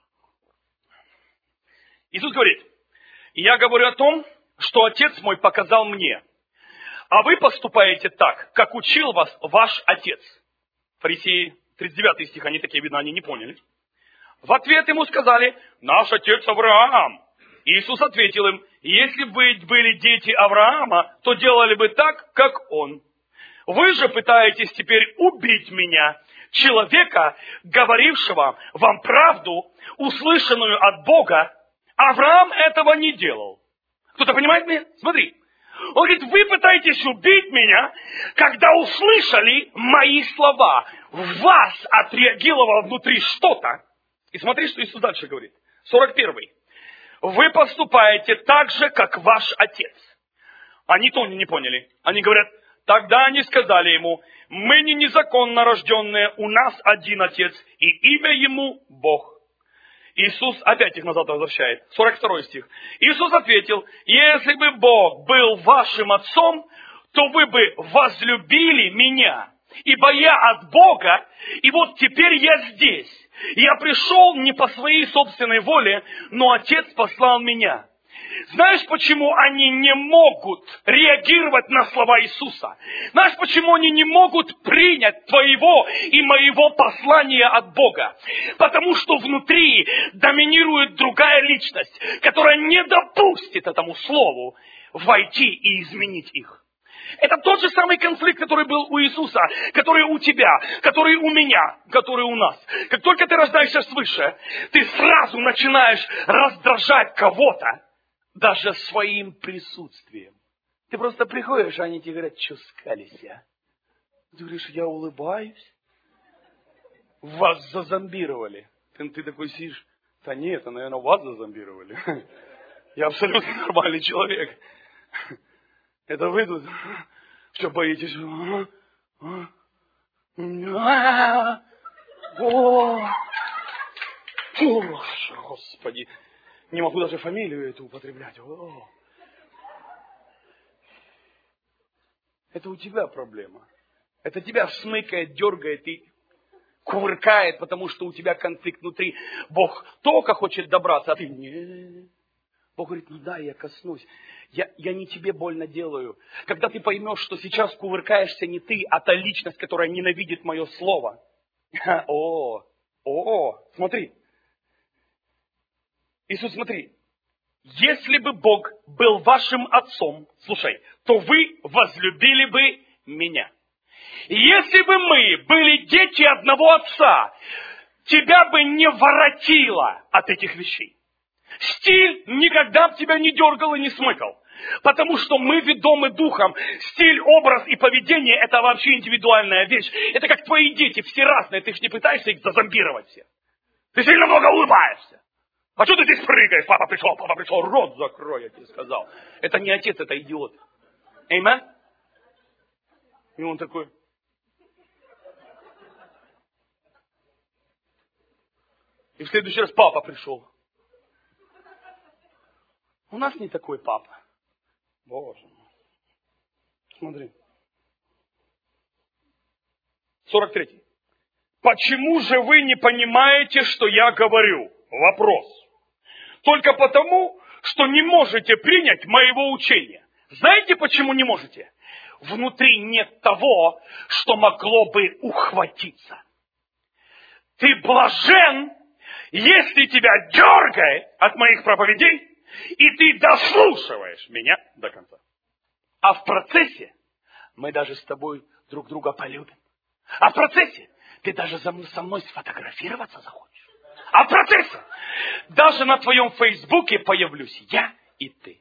[SPEAKER 1] Иисус говорит, я говорю о том, что Отец мой показал мне. А вы поступаете так, как учил вас ваш Отец. Фарисеи, 39 стих, они такие, видно, они не поняли. В ответ ему сказали, наш отец Авраам. Иисус ответил им, если бы вы были дети Авраама, то делали бы так, как он. Вы же пытаетесь теперь убить меня, человека, говорившего вам правду, услышанную от Бога. Авраам этого не делал. Кто-то понимает меня? Смотри. Он говорит, вы пытаетесь убить меня, когда услышали мои слова. В вас отреагировало внутри что-то. И смотри, что Иисус дальше говорит. 41. Вы поступаете так же, как ваш отец. Они то не поняли. Они говорят, тогда они сказали ему, мы не незаконно рожденные, у нас один отец, и имя ему Бог. Иисус опять их назад возвращает. 42 стих. Иисус ответил, если бы Бог был вашим отцом, то вы бы возлюбили меня. Ибо я от Бога, и вот теперь я здесь. Я пришел не по своей собственной воле, но Отец послал меня. Знаешь, почему они не могут реагировать на слова Иисуса? Знаешь, почему они не могут принять твоего и моего послания от Бога? Потому что внутри доминирует другая личность, которая не допустит этому слову войти и изменить их. Это тот же самый конфликт, который был у Иисуса, который у тебя, который у меня, который у нас. Как только ты рождаешься свыше, ты сразу начинаешь раздражать кого-то, даже своим присутствием. Ты просто приходишь, а они тебе говорят, что скались, а? Ты говоришь, я улыбаюсь. Вас зазомбировали. Ты такой сидишь, да нет, это, наверное, вас зазомбировали. Я абсолютно нормальный человек. Это вы тут все боитесь. Господи. Не могу даже фамилию эту употреблять. Это у тебя проблема. Это тебя смыкает, дергает и кувыркает, потому что у тебя конфликт внутри. Бог только хочет добраться, а ты нет. Бог говорит, ну да, я коснусь. Я не тебе больно делаю. Когда ты поймешь, что сейчас кувыркаешься не ты, а та личность, которая ненавидит мое слово. Смотри. Иисус, смотри. Если бы Бог был вашим отцом, слушай, то вы возлюбили бы меня. Если бы мы были дети одного отца, тебя бы не воротило от этих вещей. Стиль никогда бы тебя не дергал и не смыкал. Потому что мы ведомы духом. Стиль, образ и поведение – это вообще индивидуальная вещь. Это как твои дети, все разные. Ты же не пытаешься их зазомбировать всех. Ты сильно много улыбаешься. А что ты здесь прыгаешь? Папа пришел, рот закрой, я тебе сказал. Это не отец, это идиот. Аминь? И он такой. И в следующий раз папа пришел. У нас не такой папа. Боже мой. Смотри. 43. Почему же вы не понимаете, что я говорю? Вопрос. Только потому, что не можете принять моего учения. Знаете, почему не можете? Внутри нет того, что могло бы ухватиться. Ты блажен, если тебя дергает от моих проповедей, и ты дослушиваешь меня до конца. А в процессе мы даже с тобой друг друга полюбим. А в процессе ты даже со мной сфотографироваться захочешь. А в процессе даже на твоем Фейсбуке появлюсь я и ты.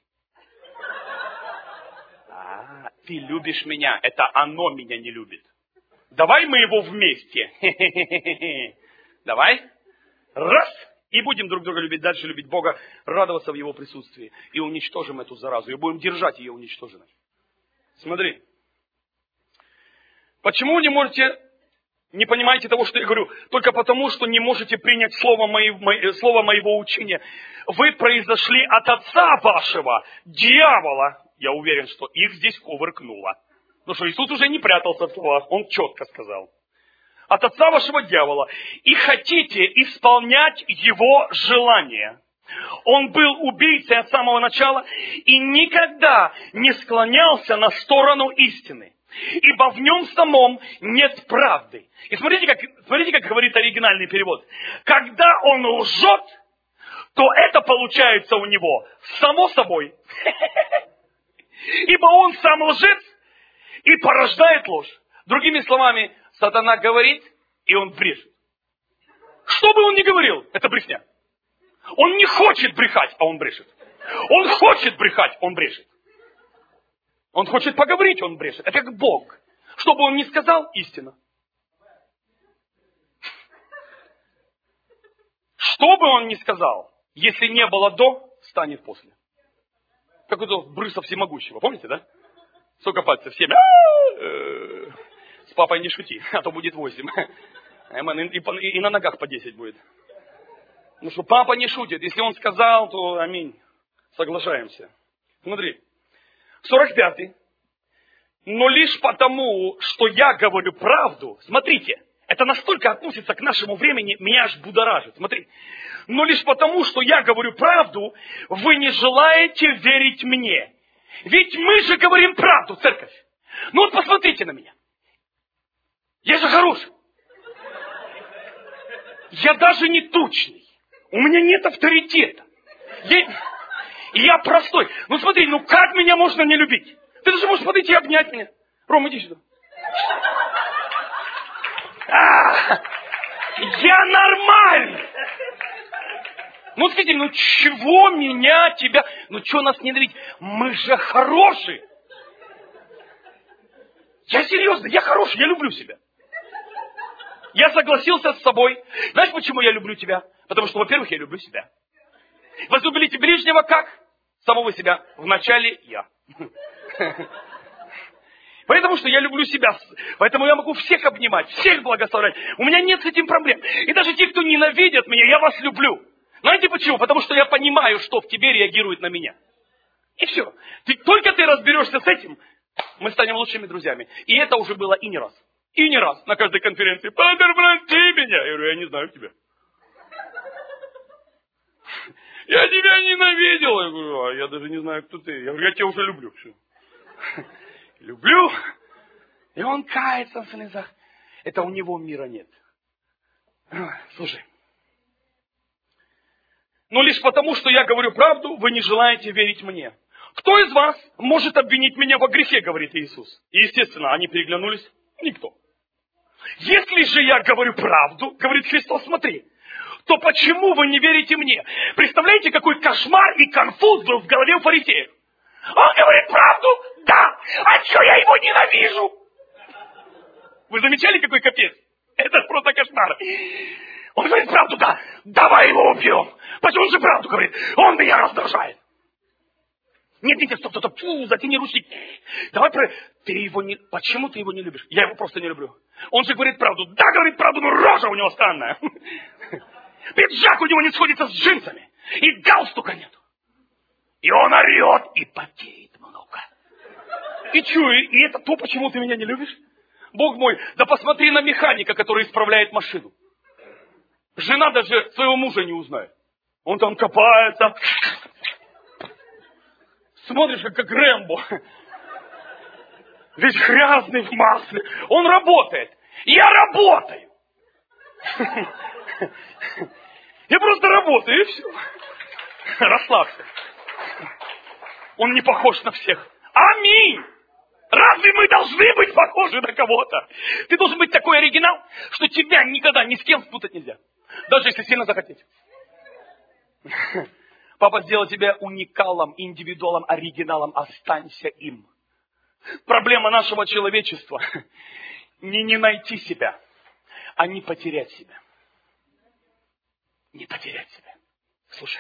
[SPEAKER 1] Ты любишь меня, это оно меня не любит. Давай мы его вместе. Давай. Раз. И будем друг друга любить, дальше любить Бога, радоваться в Его присутствии. И уничтожим эту заразу. И будем держать ее уничтоженной. Смотри. Почему не понимаете того, что я говорю? Только потому, что не можете принять слово моего учения. Вы произошли от отца вашего, дьявола. Я уверен, что их здесь кувыркнуло. Потому что Иисус уже не прятался в словах. Он четко сказал. От отца вашего дьявола, и хотите исполнять его желания. Он был убийцей от самого начала и никогда не склонялся на сторону истины, ибо в нем самом нет правды. И смотрите, как говорит оригинальный перевод. Когда он лжет, то это получается у него само собой. Ибо он сам лжец и порождает ложь. Другими словами, сатана говорит, и он брешет. Что бы он ни говорил, это брехня. Он не хочет брехать, а он брешет. Он хочет брехать, он брешет. Он хочет поговорить, он брешет. Это как Бог. Что бы он ни сказал, истина. Что бы он ни сказал, если не было до, станет после. Как это Брюса Всемогущего, помните, да? Сколько пальцев? 7. С папой не шути, а то будет 8. И на ногах по 10 будет. Ну что, папа не шутит. Если он сказал, то аминь. Соглашаемся. Смотри. 45. Но лишь потому, что я говорю правду. Смотрите. Это настолько относится к нашему времени, меня аж будоражит. Смотри. Но лишь потому, что я говорю правду, вы не желаете верить мне. Ведь мы же говорим правду, церковь. Ну вот посмотрите на меня. Я же хороший. Я даже не тучный. У меня нет авторитета. Я простой. Ну смотри, ну как меня можно не любить? Ты даже можешь подойти и обнять меня. Ром, иди сюда. Я нормальный. Ну скажите, ну чего меня, тебя, ну что нас не любить? Мы же хорошие. Я серьезно, я хороший, я люблю себя. Я согласился с собой. Знаешь, почему я люблю тебя? Потому что, во-первых, я люблю себя. Возлюбите ближнего как? Самого себя. Вначале я. Потому что я люблю себя. Поэтому я могу всех обнимать, всех благословлять. У меня нет с этим проблем. И даже те, кто ненавидят меня, я вас люблю. Знаете почему? Потому что я понимаю, что в тебе реагирует на меня. И все. Только ты разберешься с этим, мы станем лучшими друзьями. И это уже было и не раз. И не раз на каждой конференции. Пастор, прости меня. Я говорю, я не знаю тебя. Я тебя ненавидел. Я говорю, я даже не знаю, кто ты. Я говорю, я тебя уже люблю. Все. Люблю. И он кается в слезах. Это у него мира нет. Слушай. Но лишь потому, что я говорю правду, вы не желаете верить мне. Кто из вас может обвинить меня во грехе, говорит Иисус. И естественно, они переглянулись. Никто. Если же я говорю правду, говорит Христос, смотри, то почему вы не верите мне? Представляете, какой кошмар и конфуз был в голове у фарисеев? Он говорит правду? Да. А что я его ненавижу? Вы замечали, какой капец? Это просто кошмар. Он говорит правду? Да. Давай его убьем. Почему он же правду говорит? Он меня раздражает. Нет, стоп, фу, затяни ручник. Давай ты его не... Почему ты его не любишь? Я его просто не люблю. Он же говорит правду. Да, говорит правду, но рожа у него странная. Пиджак у него не сходится с джинсами. И галстука нету. И он орет и потеет много. И чё, и это то, почему ты меня не любишь? Бог мой, да посмотри на механика, который исправляет машину. Жена даже своего мужа не узнает. Он там копается. Смотришь, как Рэмбо. Весь грязный в масле. Он работает. Я работаю. Я просто работаю, и все. Расслабься. Он не похож на всех. Аминь. Разве мы должны быть похожи на кого-то? Ты должен быть такой оригинал, что тебя никогда ни с кем спутать нельзя. Даже если сильно захотеть. Папа сделал тебя уникалом, индивидуалом, оригиналом. Останься им. Проблема нашего человечества не найти себя, а не потерять себя. Не потерять себя. Слушай.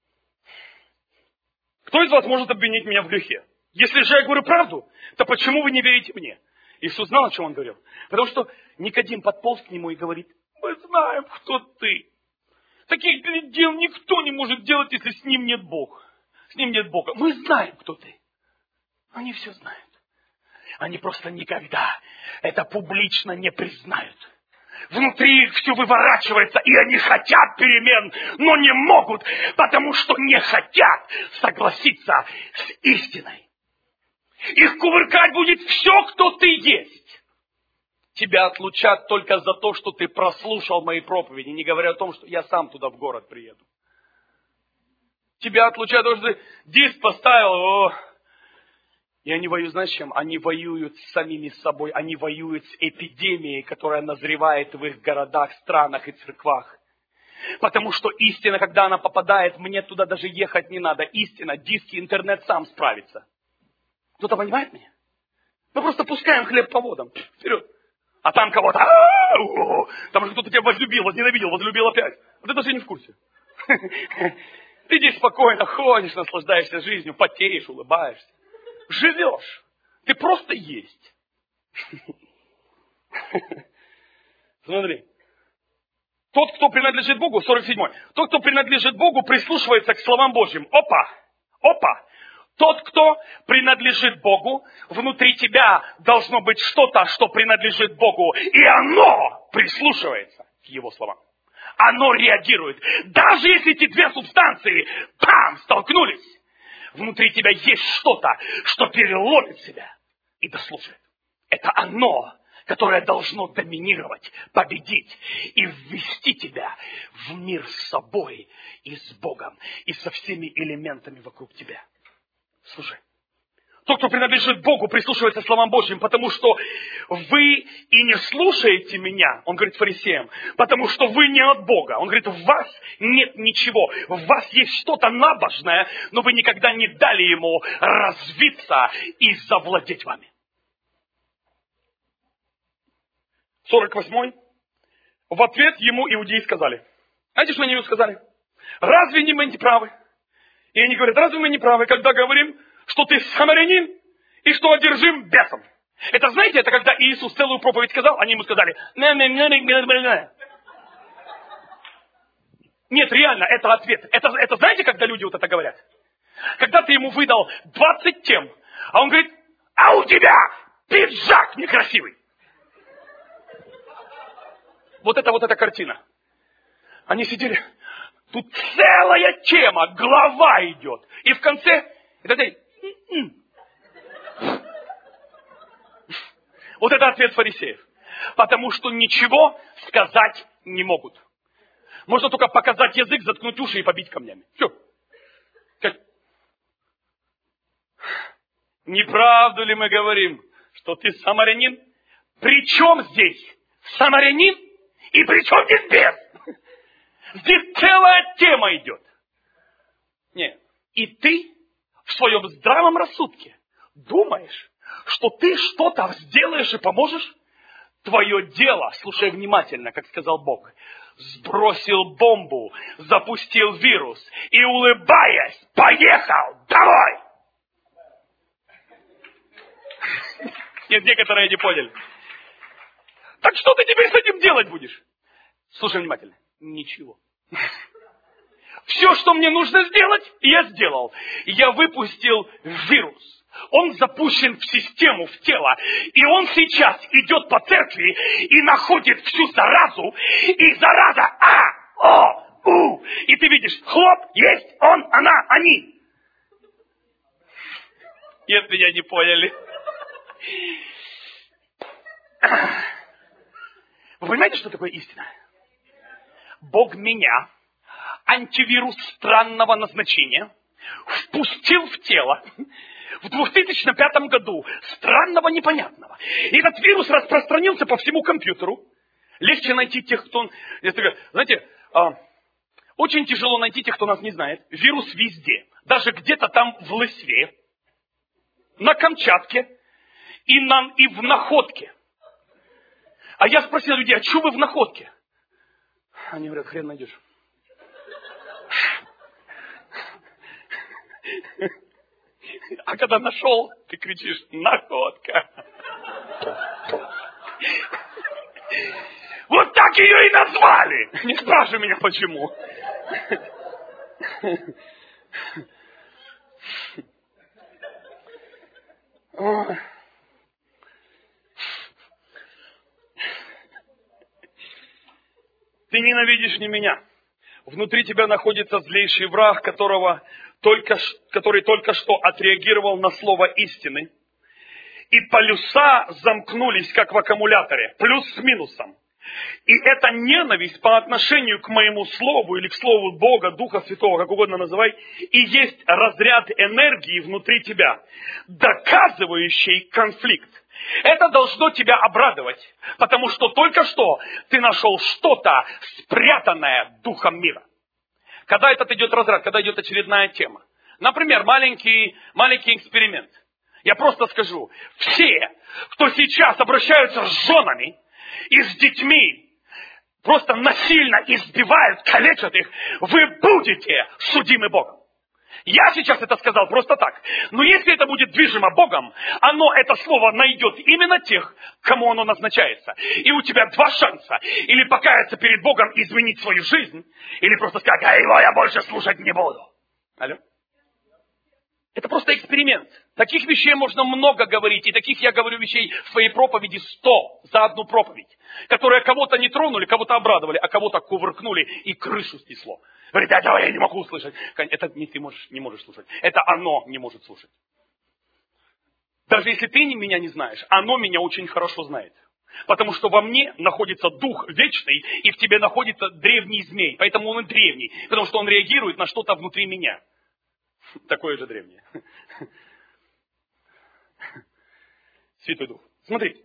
[SPEAKER 1] Кто из вас может обвинить меня в грехе? Если же я говорю правду, то почему вы не верите мне? Иисус знал, о чем он говорил. Потому что Никодим подполз к нему и говорит: мы знаем, кто ты. Таких дел никто не может делать, если с ним нет Бога. С ним нет Бога. Мы знаем, кто ты. Они все знают. Они просто никогда это публично не признают. Внутри их все выворачивается, и они хотят перемен, но не могут, потому что не хотят согласиться с истиной. Их кувыркать будет все, кто ты есть. Тебя отлучат только за то, что ты прослушал мои проповеди, не говоря о том, что я сам туда в город приеду. Тебя отлучат, потому что ты диск поставил. И они воюют, знаешь, с чем? Они воюют с самими собой. Они воюют с эпидемией, которая назревает в их городах, странах и церквах. Потому что истина, когда она попадает, мне туда даже ехать не надо. Истина, диски, интернет сам справится. Кто-то понимает меня? Мы просто пускаем хлеб по водам. Вперед. А там кого-то... Там же кто-то тебя возлюбил, возненавидел, возлюбил опять. Вот это же не в курсе. Ты здесь спокойно ходишь, наслаждаешься жизнью, потеешь, улыбаешься. Живешь. Ты просто есть. Смотри. Тот, кто принадлежит Богу, 47-й. Тот, кто принадлежит Богу, прислушивается к словам Божьим. Опа. Тот, кто принадлежит Богу, внутри тебя должно быть что-то, что принадлежит Богу. И оно прислушивается к Его словам. Оно реагирует. Даже если эти две субстанции, столкнулись, внутри тебя есть что-то, что переломит себя и дослушает. Это оно, которое должно доминировать, победить и ввести тебя в мир с собой и с Богом, и со всеми элементами вокруг тебя. Слушай, тот, кто принадлежит Богу, прислушивается к словам Божьим, потому что вы и не слушаете меня, он говорит фарисеям, потому что вы не от Бога. Он говорит, в вас нет ничего, в вас есть что-то набожное, но вы никогда не дали ему развиться и завладеть вами. 48-й. В ответ ему иудеи сказали. Знаете, что они ему сказали? Разве не мы не правы? И они говорят, разве мы не правы, когда говорим, что ты самарянин и что одержим бесом? Это, знаете, это когда Иисус целую проповедь сказал, они ему сказали, нет, реально, это ответ. Это знаете, когда люди вот это говорят? Когда ты ему выдал 20 тем, а он говорит, а у тебя пиджак некрасивый. Вот эта картина. Они сидели, тут целая тема, глава идет. И в конце, вот это ответ фарисеев. Потому что ничего сказать не могут. Можно только показать язык, заткнуть уши и побить камнями. Все. Неправду ли мы говорим, что ты самарянин? При чем здесь самарянин? И при чем здесь бес? Здесь целая тема идет. Нет. И ты в в своем здравом рассудке думаешь, что ты что-то сделаешь и поможешь, твое дело, слушай внимательно, как сказал Бог, сбросил бомбу, запустил вирус и, улыбаясь, поехал домой. Нет, некоторые не поняли. Так что ты теперь с этим делать будешь? Слушай внимательно. Ничего. Все, что мне нужно сделать, я сделал. Я выпустил вирус. Он запущен в систему, в тело. И он сейчас идет по церкви и находит всю заразу. И зараза И ты видишь, хлоп, есть, он, она, они. Нет, меня не поняли. Вы понимаете, что такое истина? Бог меня, антивирус странного назначения, впустил в тело в 2005 году, странного, непонятного. И этот вирус распространился по всему компьютеру. Легче найти тех, кто... Знаете, очень тяжело найти тех, кто нас не знает. Вирус везде. Даже где-то там в Лысве, на Камчатке и в Находке. А я спросил людей, а что вы в Находке? Они говорят, хрен найдешь. А когда нашел, ты кричишь, находка. Вот так ее и назвали. Не спрашивай меня, почему. Ты ненавидишь не меня. Внутри тебя находится злейший враг, который только что отреагировал на слово истины. И полюса замкнулись, как в аккумуляторе, плюс с минусом. И эта ненависть по отношению к моему слову или к слову Бога, Духа Святого, как угодно называй, и есть разряд энергии внутри тебя, доказывающий конфликт. Это должно тебя обрадовать, потому что только что ты нашел что-то спрятанное духом мира. Когда этот идет разряд, когда идет очередная тема. Например, маленький эксперимент. Я просто скажу, все, кто сейчас обращаются с женами и с детьми, просто насильно избивают, калечат их, вы будете судимы Богом. Я сейчас это сказал просто так. Но если это будет движимо Богом, это слово найдет именно тех, кому оно назначается. И у тебя два шанса. Или покаяться перед Богом и изменить свою жизнь, или просто сказать, а его я больше слушать не буду. Алло? Это просто эксперимент. Таких вещей можно много говорить. И таких я говорю вещей в своей проповеди 100 за одну проповедь. Которые кого-то не тронули, кого-то обрадовали, а кого-то кувыркнули и крышу снесло. Говорит, этого я не могу слышать. Это не ты не можешь слушать. Это оно не может слушать. Даже если ты меня не знаешь, оно меня очень хорошо знает. Потому что во мне находится дух вечный, и в тебе находится древний змей. Поэтому он и древний. Потому что он реагирует на что-то внутри меня. Такое же древнее. Святой Дух. Смотрите.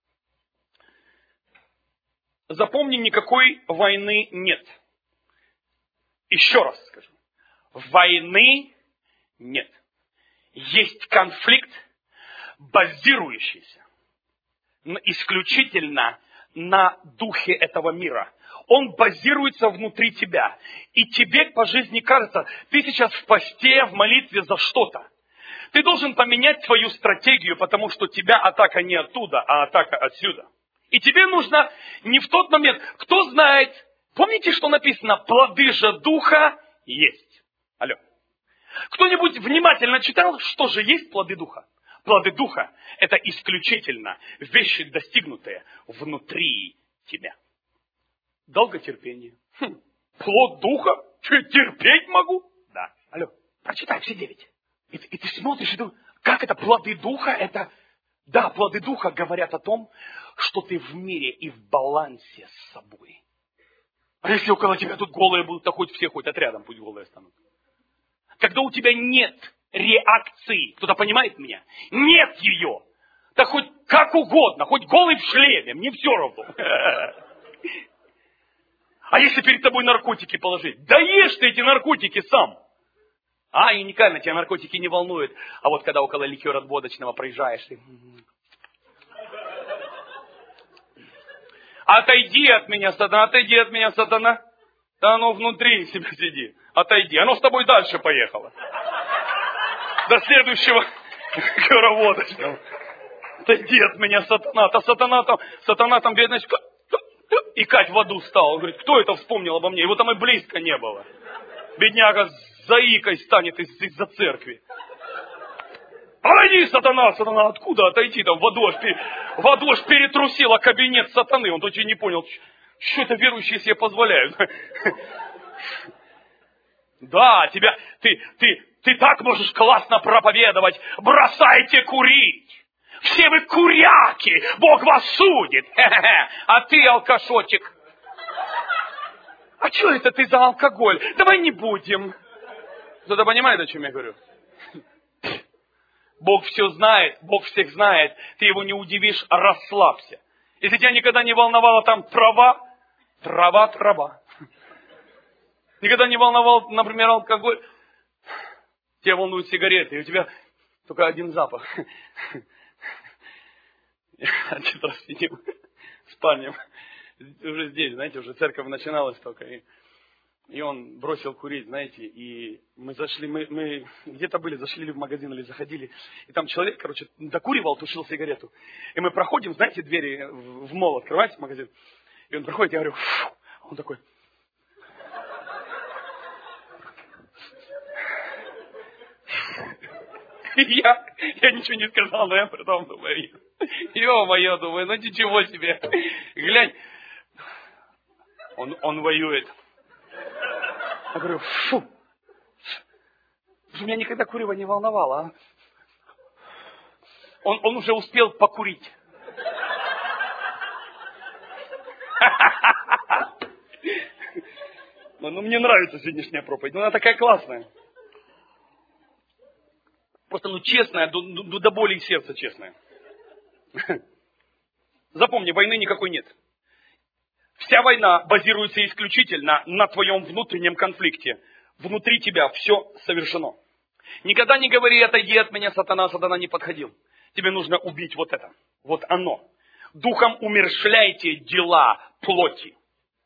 [SPEAKER 1] Запомни, никакой войны нет. Еще раз скажу. Войны нет. Есть конфликт, базирующийся исключительно на духе этого мира. Он базируется внутри тебя. И тебе по жизни кажется, ты сейчас в посте, в молитве за что-то. Ты должен поменять свою стратегию, потому что тебя атака не оттуда, а атака отсюда. И тебе нужно не в тот момент, кто знает, помните, что написано, плоды же духа есть. Алло. Кто-нибудь внимательно читал, что же есть плоды духа? Плоды духа – это исключительно вещи, достигнутые внутри тебя. Долготерпение. Плод духа? Что, терпеть могу? Да. Алло. Прочитай все 9. И ты смотришь и думаешь, как это плоды духа? Это... Да, плоды духа говорят о том, что ты в мире и в балансе с собой. А если около тебя тут голые будут, то хоть отрядом пусть голые станут. Когда у тебя нет реакции, кто-то понимает меня? Нет ее. Да хоть как угодно, хоть голый в шлеме, мне все равно. А если перед тобой наркотики положить? Да ешь ты эти наркотики сам. И уникально, тебя наркотики не волнуют. А вот когда около ликера водочного проезжаешь, ты... Отойди от меня, сатана, отойди от меня, сатана. Да оно внутри себя сиди. Отойди. Оно с тобой дальше поехало. До следующего ликера водочного. Отойди от меня, сатана. Сатана там, бедный, и Кать в аду стал. Он говорит, кто это вспомнил обо мне? Его там и близко не было. Бедняга заикой станет из-за церкви. Отойди, сатана, откуда отойти? Там в аду аж перетрусила кабинет сатаны. Он точно не понял, что это верующие себе позволяют. Да, ты так можешь классно проповедовать. Бросайте курить. Все вы куряки, Бог вас судит. А ты алкашочек. А что это ты за алкоголь? Давай не будем. Кто-то понимает, о чем я говорю? Бог все знает, Бог всех знает. Ты его не удивишь, расслабься. Если тебя никогда не волновала там трава. Никогда не волновал, например, алкоголь. Тебя волнуют сигареты, и у тебя только один запах. Один раз сидим с парнем, уже здесь, знаете, уже церковь начиналась только, и он бросил курить, знаете, и мы зашли, мы где-то были, зашли в магазин или заходили, и там человек, докуривал, тушил сигарету, и мы проходим, знаете, двери в молл, открывается магазин, и он проходит, я говорю, он такой... Я ничего не сказал, но я потом думаю, ё-моё, думаю, ну ничего себе. Глянь, он воюет. Я говорю, меня никогда курево не волновало, а? Он уже успел покурить. Ну, мне нравится сегодняшняя проповедь, но она такая классная. Просто, честная, до боли и сердца честная. Запомни, войны никакой нет. Вся война базируется исключительно на твоем внутреннем конфликте. Внутри тебя все совершено. Никогда не говори, отойди от меня, сатана не подходил. Тебе нужно убить вот это. Вот оно. Духом умерщвляйте дела плоти.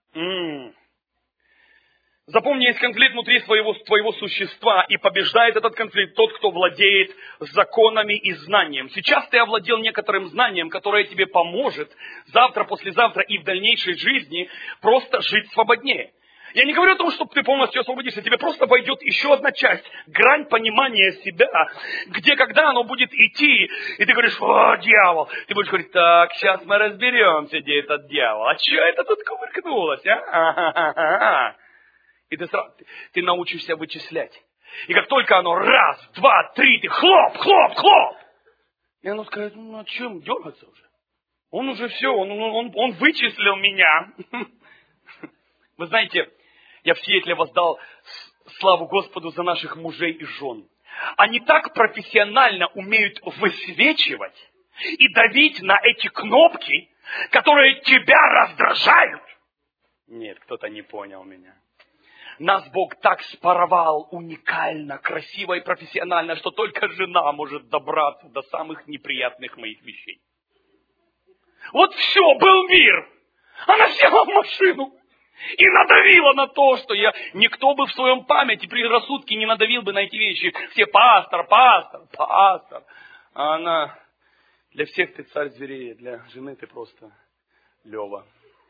[SPEAKER 1] Запомни, есть конфликт внутри твоего существа, и побеждает этот конфликт тот, кто владеет законами и знанием. Сейчас ты овладел некоторым знанием, которое тебе поможет завтра, послезавтра и в дальнейшей жизни просто жить свободнее. Я не говорю о том, чтобы ты полностью освободишься, тебе просто войдет еще одна часть, грань понимания себя, где, когда оно будет идти, и ты говоришь, о, дьявол, ты будешь говорить, так, сейчас мы разберемся, где этот дьявол, а что это тут кувыркнулось, а? И ты научишься вычислять. И как только оно раз, два, три, ты хлоп. И оно скажет, о чем дергаться уже? Он уже все, он вычислил меня. Вы знаете, я в Сиэтле воздал славу Господу за наших мужей и жен. Они так профессионально умеют высвечивать и давить на эти кнопки, которые тебя раздражают. Нет, кто-то не понял меня. Нас Бог так спаровал уникально, красиво и профессионально, что только жена может добраться до самых неприятных моих вещей. Вот все, был мир. Она села в машину и надавила на то, что никто бы в своем памяти, предрассудке не надавил бы на эти вещи. Все пастор. А она, для всех ты царь зверей, для жены ты просто Лева.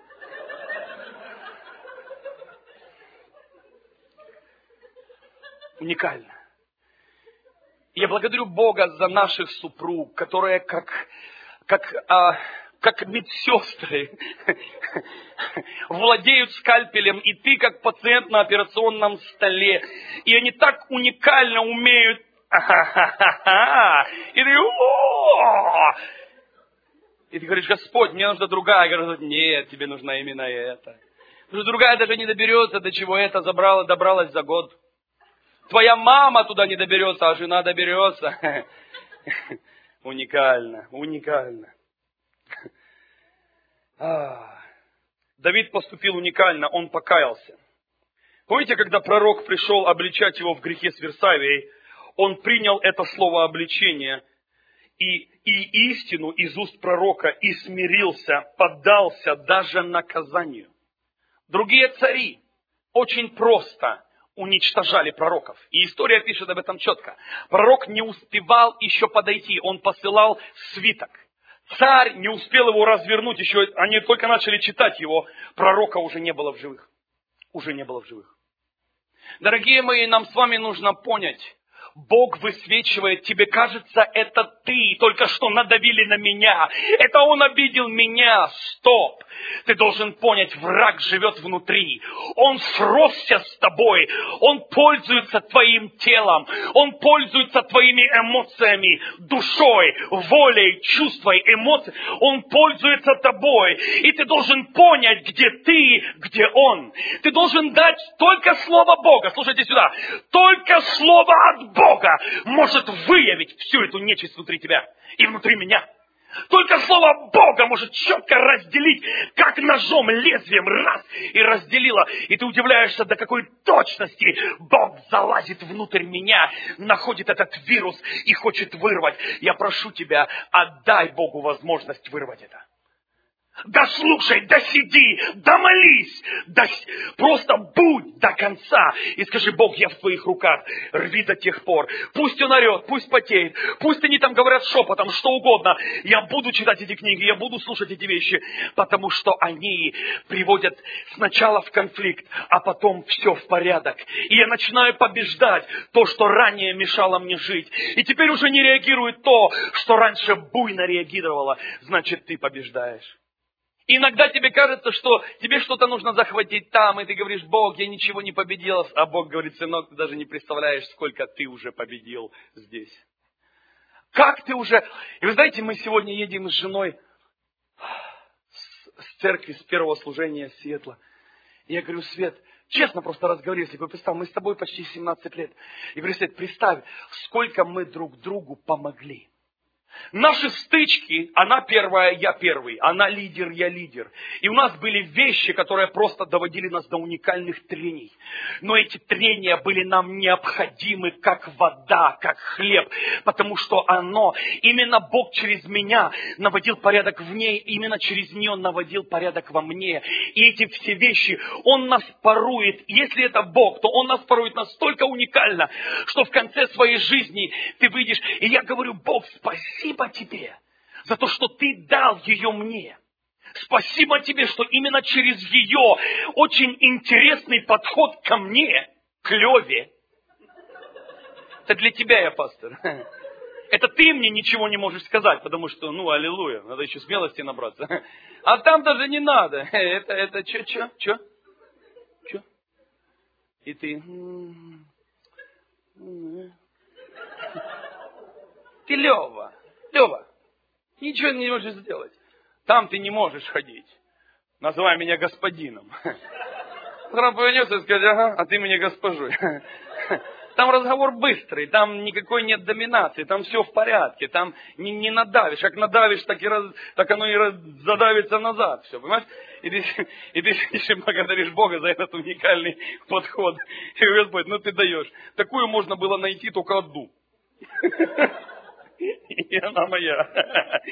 [SPEAKER 1] Уникально. Я благодарю Бога за наших супруг, которые как медсестры владеют скальпелем, и ты как пациент на операционном столе. И они так уникально умеют. И ты говоришь, Господь, мне нужна другая. Я говорю, нет, тебе нужна именно эта. Потому что другая даже не доберется, до чего это добралась за год. Твоя мама туда не доберется, а жена доберется. Уникально. Давид поступил уникально, он покаялся. Помните, когда пророк пришел обличать его в грехе с Версавией, он принял это слово обличения и истину из уст пророка и смирился, поддался даже наказанию. Другие цари очень просто уничтожали пророков. И история пишет об этом четко. Пророк не успевал еще подойти, он посылал свиток. Царь не успел его развернуть, еще они только начали читать его, пророка уже не было в живых. Уже не было в живых. Дорогие мои, нам с вами нужно понять, Бог высвечивает, тебе кажется, это ты только что надавили на меня. Это он обидел меня. Стоп! Ты должен понять, враг живет внутри. Он сросся с тобой. Он пользуется твоим телом. Он пользуется твоими эмоциями, душой, волей, чувствой, эмоциями. Он пользуется тобой. И ты должен понять, где ты, где он. Ты должен дать только Слово Бога. Слушайте сюда. Только Слово от Бога может выявить всю эту нечисть внутри тебя и внутри меня. Только Слово Бога может четко разделить, как ножом, лезвием, раз, и разделило. И ты удивляешься, до какой точности Бог залазит внутрь меня, находит этот вирус и хочет вырвать. Я прошу тебя, отдай Богу возможность вырвать это. Да слушай, да сиди, да молись, да просто будь до конца. И скажи: Бог, я в твоих руках, рви до тех пор. Пусть он орет, пусть потеет, пусть они там говорят шепотом, что угодно. Я буду читать эти книги, я буду слушать эти вещи, потому что они приводят сначала в конфликт, а потом все в порядок. И я начинаю побеждать то, что ранее мешало мне жить. И теперь уже не реагирует то, что раньше буйно реагировало. Значит, ты побеждаешь. Иногда тебе кажется, что тебе что-то нужно захватить там, и ты говоришь: Бог, я ничего не победил. А Бог говорит: сынок, ты даже не представляешь, сколько ты уже победил здесь. Как ты уже... И вы знаете, мы сегодня едем с женой с церкви, с первого служения Сиэтла. И я говорю: Свет, честно просто разговаривались, я представь, мы с тобой почти 17 лет. И говорю: Свет, представь, сколько мы друг другу помогли. Наши стычки, она первая, я первый, она лидер, я лидер. И у нас были вещи, которые просто доводили нас до уникальных трений. Но эти трения были нам необходимы, как вода, как хлеб. Потому что именно Бог через меня наводил порядок в ней, именно через нее наводил порядок во мне. И эти все вещи, Он нас порует. Если это Бог, то Он нас порует настолько уникально, что в конце своей жизни ты выйдешь. И я говорю: Бог, спасибо тебе за то, что ты дал ее мне. Спасибо тебе, что именно через ее очень интересный подход ко мне, к Леве. Это для тебя я пастор. Это ты мне ничего не можешь сказать, потому что, аллилуйя, надо еще смелости набраться. А там даже не надо. Это что? И ты... Ты Лева, ничего не можешь сделать. Там ты не можешь ходить. Называй меня господином. Потом повернется и скажет: ага, а ты мне госпожой. Там разговор быстрый, там никакой нет доминации, там все в порядке, там не надавишь. Как надавишь, так оно и задавится назад. Все, понимаешь? И ты благодаришь Бога за этот уникальный подход. И Господь, ты даешь. Такую можно было найти только одну. И она моя.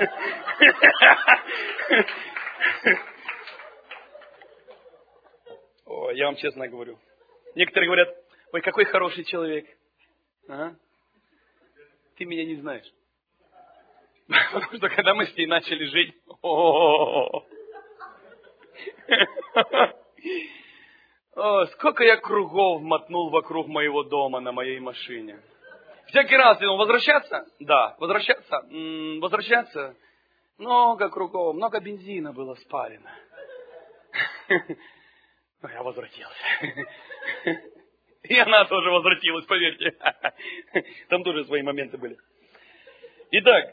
[SPEAKER 1] О, я вам честно говорю. Некоторые говорят: ой, какой хороший человек. А? Ты меня не знаешь. Потому что когда мы с ней начали жить... Сколько я кругов мотнул вокруг моего дома на моей машине. Всякий раз я думал: возвращаться? Да. Возвращаться? Много кругов, много бензина было спалено. Но я возвратился. И она тоже возвратилась, поверьте. Там тоже свои моменты были. Итак,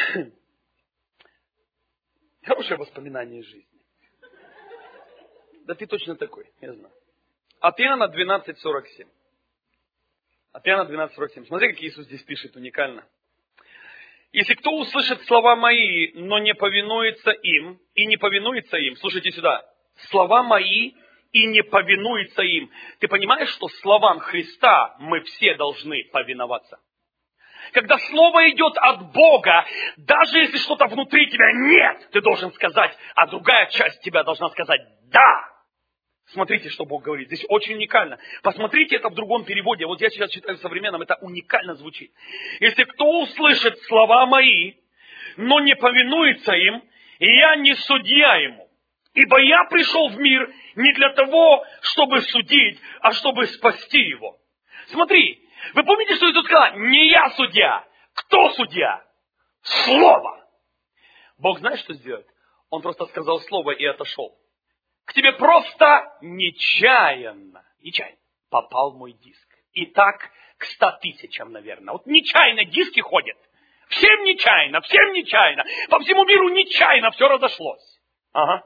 [SPEAKER 1] хорошее воспоминание жизни. Да ты точно такой, я знаю. От Иоанна 12:47. От Иоанна 12:47. Смотри, как Иисус здесь пишет уникально. Если кто услышит слова мои, но не повинуется им, и не повинуется им, слушайте сюда, слова мои и не повинуется им. Ты понимаешь, что словам Христа мы все должны повиноваться? Когда слово идет от Бога, даже если что-то внутри тебя нет, ты должен сказать, а другая часть тебя должна сказать «да». Смотрите, что Бог говорит. Здесь очень уникально. Посмотрите это в другом переводе. Вот я сейчас читаю в современном, это уникально звучит. Если кто услышит слова мои, но не повинуется им, я не судья ему. Ибо я пришел в мир не для того, чтобы судить, а чтобы спасти его. Смотри, вы помните, что Иисус сказал? Не я судья. Кто судья? Слово. Бог знает, что сделает? Он просто сказал слово и отошел. К тебе просто нечаянно попал мой диск. И так к 100 000, наверное. Вот нечаянно диски ходят. Всем нечаянно. По всему миру нечаянно все разошлось. Ага.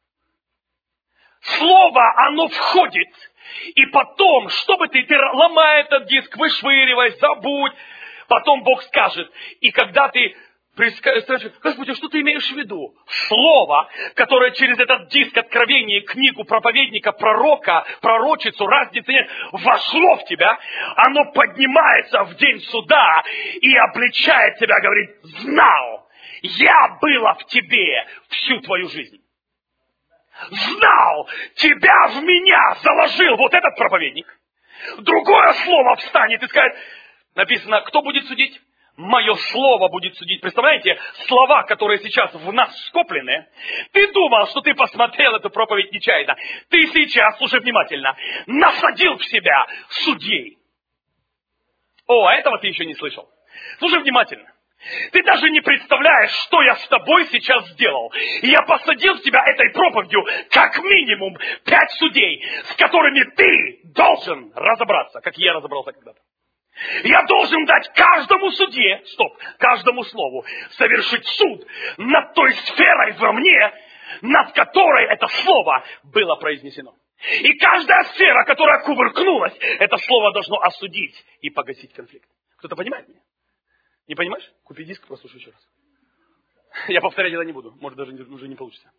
[SPEAKER 1] Слово, оно входит, и потом, что бы ты ломай этот диск, вышвыривай, забудь, потом Бог скажет, и когда ты скажешь, Господи, что ты имеешь в виду? Слово, которое через этот диск откровения, книгу проповедника, пророка, пророчицу, разницы нет, вошло в тебя, оно поднимается в день суда и обличает тебя, говорит, знал, я была в тебе всю твою жизнь. Знал, тебя в меня заложил вот этот проповедник. Другое слово встанет и скажет, написано, кто будет судить? Мое слово будет судить. Представляете, слова, которые сейчас в нас скоплены, ты думал, что ты посмотрел эту проповедь нечаянно. Ты сейчас, слушай внимательно, насадил в себя судей. О, этого ты еще не слышал. Слушай внимательно. Ты даже не представляешь, что я с тобой сейчас сделал. Я посадил тебя этой проповедью как минимум 5 судей, с которыми ты должен разобраться, как я разобрался когда-то. Я должен дать каждому судье, каждому слову, совершить суд над той сферой во мне, над которой это слово было произнесено. И каждая сфера, которая кувыркнулась, это слово должно осудить и погасить конфликт. Кто-то понимает меня? Не понимаешь? Купи диск, послушай еще раз. Я повторять это не буду. Может, даже уже не получится.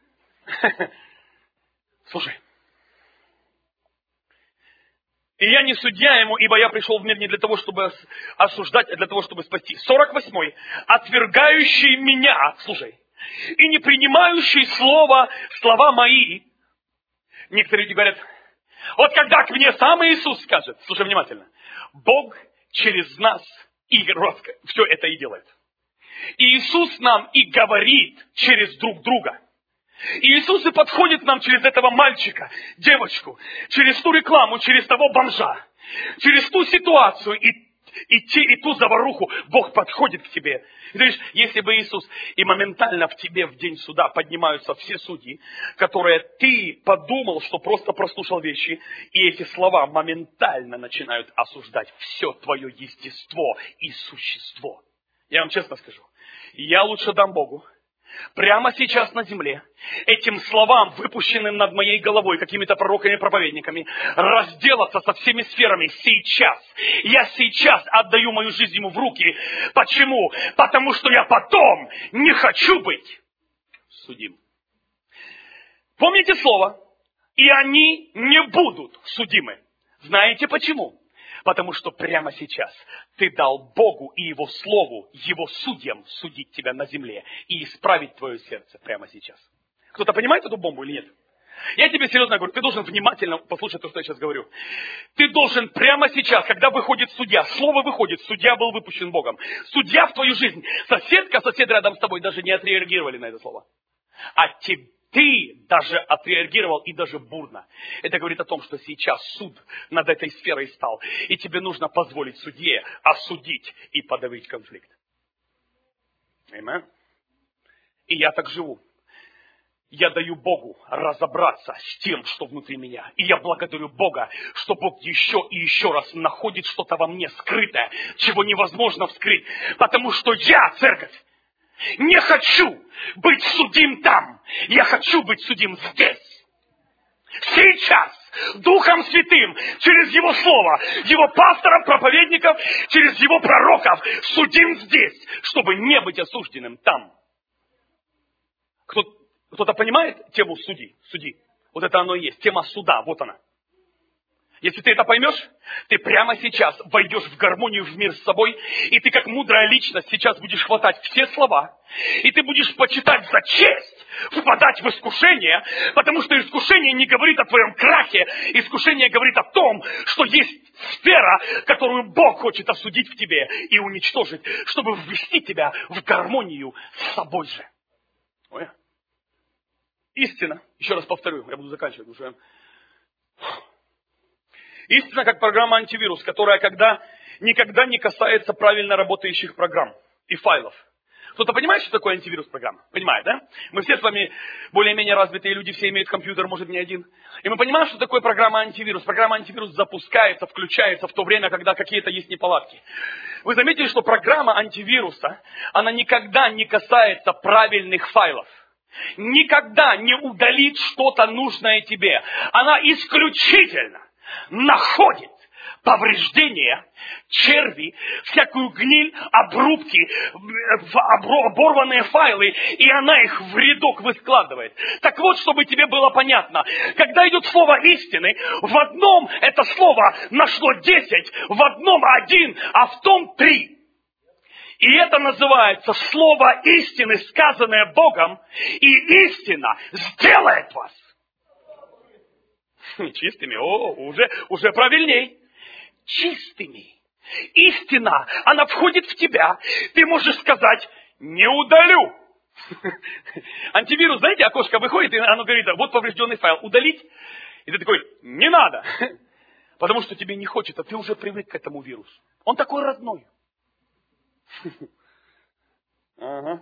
[SPEAKER 1] Слушай. И я не судья ему, ибо я пришел в мир не для того, чтобы осуждать, а для того, чтобы спасти. 48-й. Отвергающий меня, слушай, и не принимающий слова мои. Некоторые люди говорят, вот когда к мне сам Иисус скажет, слушай внимательно, Бог через нас и все это и делает. И Иисус нам и говорит через друг друга. И Иисус и подходит к нам через этого мальчика, девочку, через ту рекламу, через того бомжа, через ту ситуацию и ту заваруху. Бог подходит к тебе. И ты говоришь, если бы Иисус, и моментально в тебе в день суда поднимаются все судьи, которые ты подумал, что просто прослушал вещи, и эти слова моментально начинают осуждать все твое естество и существо. Я вам честно скажу, я лучше дам Богу прямо сейчас на земле этим словам, выпущенным над моей головой какими-то пророками и проповедниками, разделаться со всеми сферами сейчас. Я сейчас отдаю мою жизнь ему в руки. Почему? Потому что я потом не хочу быть судим. Помните слово? И они не будут судимы. Знаете почему? Потому что прямо сейчас ты дал Богу и Его Слову, Его судьям судить тебя на земле и исправить твое сердце прямо сейчас. Кто-то понимает эту бомбу или нет? Я тебе серьезно говорю, ты должен внимательно послушать то, что я сейчас говорю. Ты должен прямо сейчас, когда выходит судья, слово выходит, судья был выпущен Богом. Судья в твою жизнь, сосед рядом с тобой даже не отреагировали на это слово. А ты даже отреагировал и даже бурно. Это говорит о том, что сейчас суд над этой сферой стал. И тебе нужно позволить судье осудить и подавить конфликт. Аминь. И я так живу. Я даю Богу разобраться с тем, что внутри меня. И я благодарю Бога, что Бог еще и еще раз находит что-то во мне скрытое, чего невозможно вскрыть. Потому что я, церковь, не хочу быть судим там. Я хочу быть судим здесь. Сейчас. Духом Святым. Через Его Слово. Его пасторов, проповедников. Через Его пророков. Судим здесь. Чтобы не быть осужденным там. Кто-то понимает тему судьи? Вот это оно и есть. Тема суда, вот она. Если ты это поймешь, ты прямо сейчас войдешь в гармонию, в мир с собой, и ты как мудрая личность сейчас будешь хватать все слова, и ты будешь почитать за честь впадать в искушение, потому что искушение не говорит о твоем крахе, искушение говорит о том, что есть сфера, которую Бог хочет осудить в тебе и уничтожить, чтобы ввести тебя в гармонию с собой же. Ой. Истина, еще раз повторю, я буду заканчивать уже. Истина как программа антивирус, которая никогда не касается правильно работающих программ и файлов. Кто-то понимает, что такое антивирус программа? Понимает, да? Мы все с вами более-менее развитые люди, все имеют компьютер, может не один. И мы понимаем, что такое программа антивирус. Программа антивирус запускается, включается в то время, когда какие-то есть неполадки. Вы заметили, что программа антивируса, она никогда не касается правильных файлов. Никогда не удалит что-то нужное тебе. Она исключительно находит повреждения, черви, всякую гниль, обрубки, оборванные файлы, и она их в рядок выскладывает. Так вот, чтобы тебе было понятно, когда идет слово истины, в одном это слово нашло 10, в одном 1, а в том 3. И это называется слово истины, сказанное Богом, и истина сделает вас чистыми. Уже правильней. Чистыми. Истина, она входит в тебя. Ты можешь сказать, не удалю. Антивирус, знаете, окошко выходит, и оно говорит, вот поврежденный файл, удалить. И ты такой, не надо. Потому что тебе не хочется, ты уже привык к этому вирусу. Он такой родной. Ага.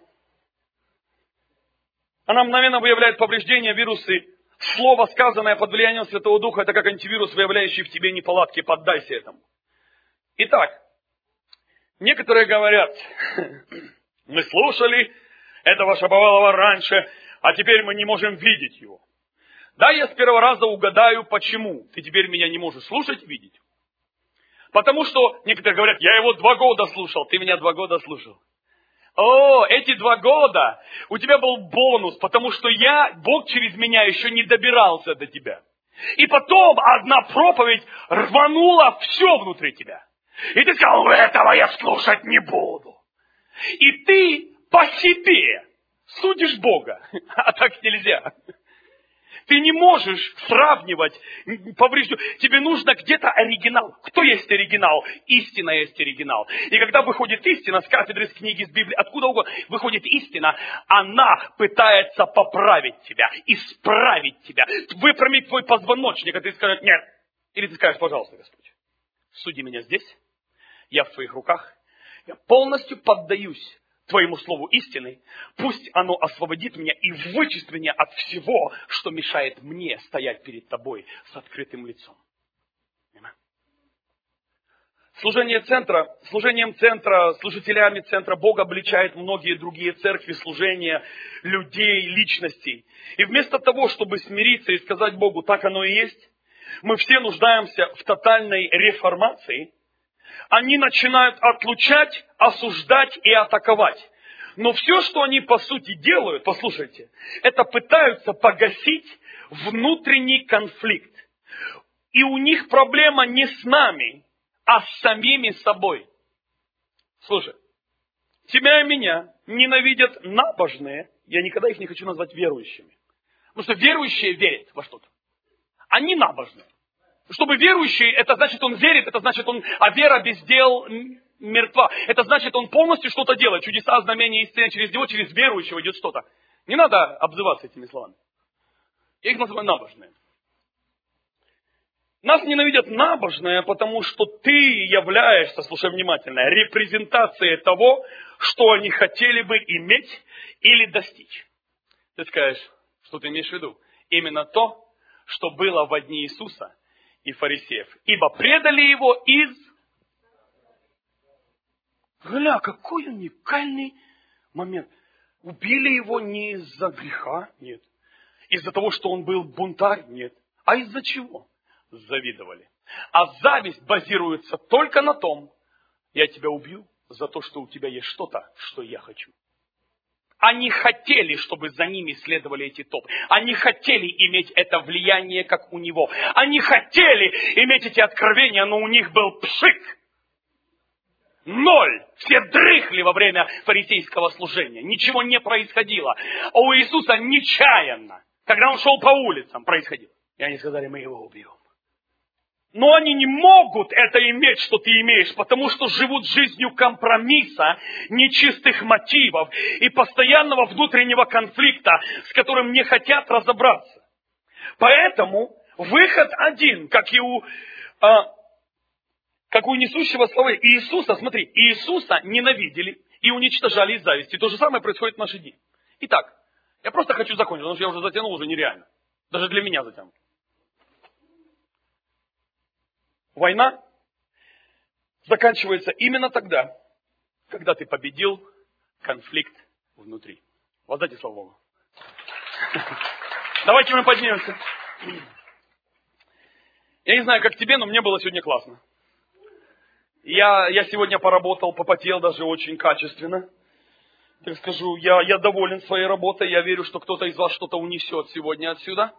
[SPEAKER 1] Она мгновенно выявляет повреждения, вирусы. Слово, сказанное под влиянием Святого Духа, это как антивирус, выявляющий в тебе неполадки. Поддайся этому. Итак, некоторые говорят, мы слушали этого Шаповалова раньше, а теперь мы не можем видеть его. Да, я с первого раза угадаю, почему ты теперь меня не можешь слушать, видеть. Потому что некоторые говорят, я его 2 года слушал, ты меня 2 года слушал. О, эти 2 года у тебя был бонус, потому что Бог через меня еще не добирался до тебя. И потом одна проповедь рванула все внутри тебя. И ты сказал, этого я слушать не буду. И ты по себе судишь Бога. А так нельзя. Ты не можешь сравнивать поврежденную. Тебе нужно где-то оригинал. Кто есть оригинал? Истина есть оригинал. И когда выходит истина с кафедры, с книги, с Библии, откуда угодно, выходит истина, она пытается поправить тебя, исправить тебя, выпрямить твой позвоночник, а ты скажешь нет. Или ты скажешь, пожалуйста, Господь, суди меня здесь, я в твоих руках, я полностью поддаюсь Твоему слову истины, пусть оно освободит меня и вычистит меня от всего, что мешает мне стоять перед Тобой с открытым лицом. Служением центра, служителями центра Бог обличает многие другие церкви, служения людей, личностей. И вместо того, чтобы смириться и сказать Богу, так оно и есть, мы все нуждаемся в тотальной реформации. Они начинают отлучать, осуждать и атаковать. Но все, что они по сути делают, послушайте, это пытаются погасить внутренний конфликт. И у них проблема не с нами, а с самими собой. Слушай, тебя и меня ненавидят набожные, я никогда их не хочу назвать верующими. Потому что верующие верят во что-то. Они набожные. Чтобы верующий, это значит, он верит, это значит, а вера без дел мертва. Это значит, он полностью что-то делает. Чудеса, знамения, исцеления через него, через верующего идет что-то. Не надо обзываться этими словами. Я их называю набожные. Нас ненавидят набожные, потому что ты являешься, слушай внимательно, репрезентацией того, что они хотели бы иметь или достичь. Ты скажешь, что ты имеешь в виду? Именно то, что было в дни Иисуса и фарисеев. Ибо предали его из... Гля, какой уникальный момент. Убили его не из-за греха, нет. Из-за того, что он был бунтарь, нет. А из-за чего? Завидовали. А зависть базируется только на том, я тебя убью за то, что у тебя есть что-то, что я хочу. Они хотели, чтобы за ними следовали эти толпы. Они хотели иметь это влияние, как у него. Они хотели иметь эти откровения, но у них был пшик. 0. Все дрыхли во время фарисейского служения. Ничего не происходило. А у Иисуса нечаянно, когда он шел по улицам, происходило. И они сказали, мы его убьем. Но они не могут это иметь, что ты имеешь, потому что живут жизнью компромисса, нечистых мотивов и постоянного внутреннего конфликта, с которым не хотят разобраться. Поэтому выход один, как и у несущего слова Иисуса. Смотри, Иисуса ненавидели и уничтожали из зависти. То же самое происходит в наши дни. Итак, я просто хочу закончить, потому что я уже затянул, уже нереально. Даже для меня затянул. Война заканчивается именно тогда, когда ты победил конфликт внутри. Воздайте слава Богу. Давайте мы поднимемся. Я не знаю, как тебе, но мне было сегодня классно. Я сегодня поработал, попотел даже очень качественно. Так скажу, я доволен своей работой. Я верю, что кто-то из вас что-то унесет сегодня отсюда.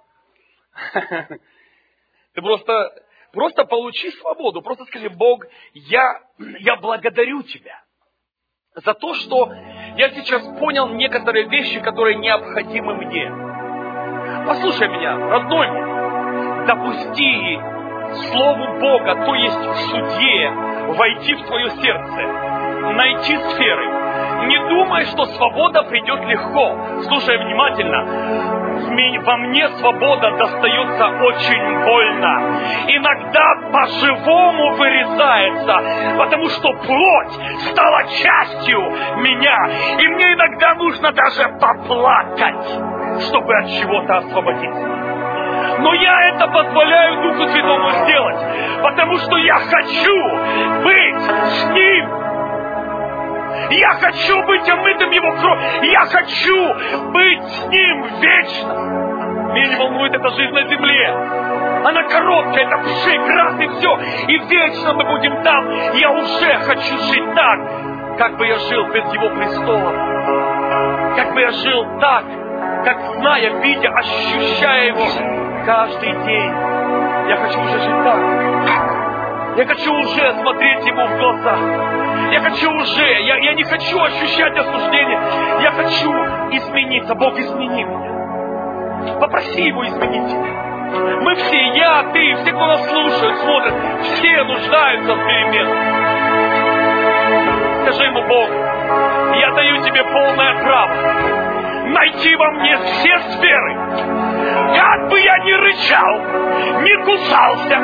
[SPEAKER 1] Ты просто получи свободу. Просто скажи, Бог, я благодарю Тебя за то, что я сейчас понял некоторые вещи, которые необходимы мне. Послушай меня, родной мой, допусти Слову Бога, то есть судье, войти в твое сердце, найти сферы. Не думай, что свобода придет легко. Слушай внимательно. Во мне свобода достается очень больно. Иногда по-живому вырезается, потому что плоть стала частью меня. И мне иногда нужно даже поплакать, чтобы от чего-то освободиться. Но я это позволяю Духу Святому сделать, потому что я хочу быть с Ним. Я хочу быть омытым Его кровью. Я хочу быть с Ним вечно. Меня не волнует эта жизнь на земле. Она короткая, это пшик, раз и все. И вечно мы будем там. Я уже хочу жить так, как бы я жил без Его престола. Как бы я жил так, как зная, видя, ощущая Его каждый день. Я хочу уже жить так. Я хочу уже смотреть Ему в глаза. Я хочу уже, я не хочу ощущать осуждение. Я хочу измениться. Бог, измени меня. Попроси Его изменить тебя. Мы все, я, ты, все, кто нас слушает, смотрит, все нуждаются в переменах. Скажи Ему, Бог, я даю Тебе полное право найти во мне все сферы. Как бы я ни рычал, ни кусался,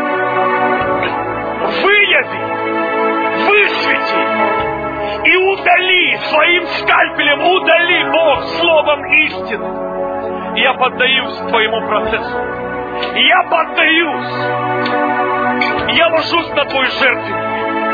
[SPEAKER 1] выяви, высвети и удали, своим скальпелем удали, Бог, словом истины. Я поддаюсь Твоему процессу. Я поддаюсь. Я ложусь на Твой жертвенник.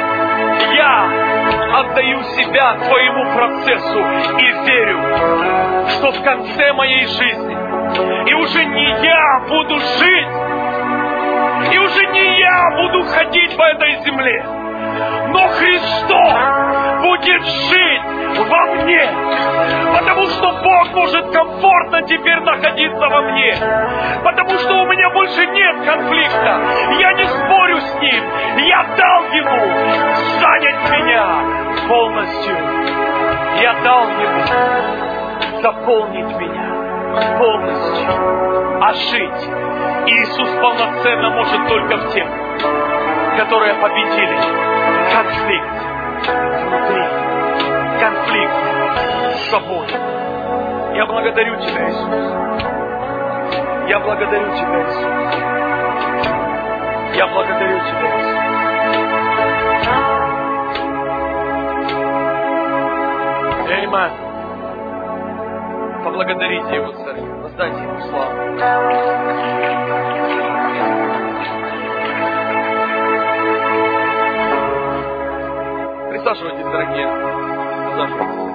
[SPEAKER 1] Я отдаю себя Твоему процессу и верю, что в конце моей жизни и уже не я буду жить, и уже не я буду ходить по этой земле, но Христос будет жить во мне, потому что Бог может комфортно теперь находиться во мне, потому что у меня больше нет конфликта, я не спорю с Ним, я дал Ему занять меня полностью, я дал Ему заполнить меня полностью, а жить Иисус полноценно может только в тех, которые победили конфликт внутри, конфликт с собой. Я благодарю Тебя, Иисус. Я благодарю Тебя, Иисус. Я благодарю Тебя, Иисус. Аминь. Поблагодарите Его, Царь. Воздайте Ему славу. Присаживайтесь, дорогие. Присаживайтесь.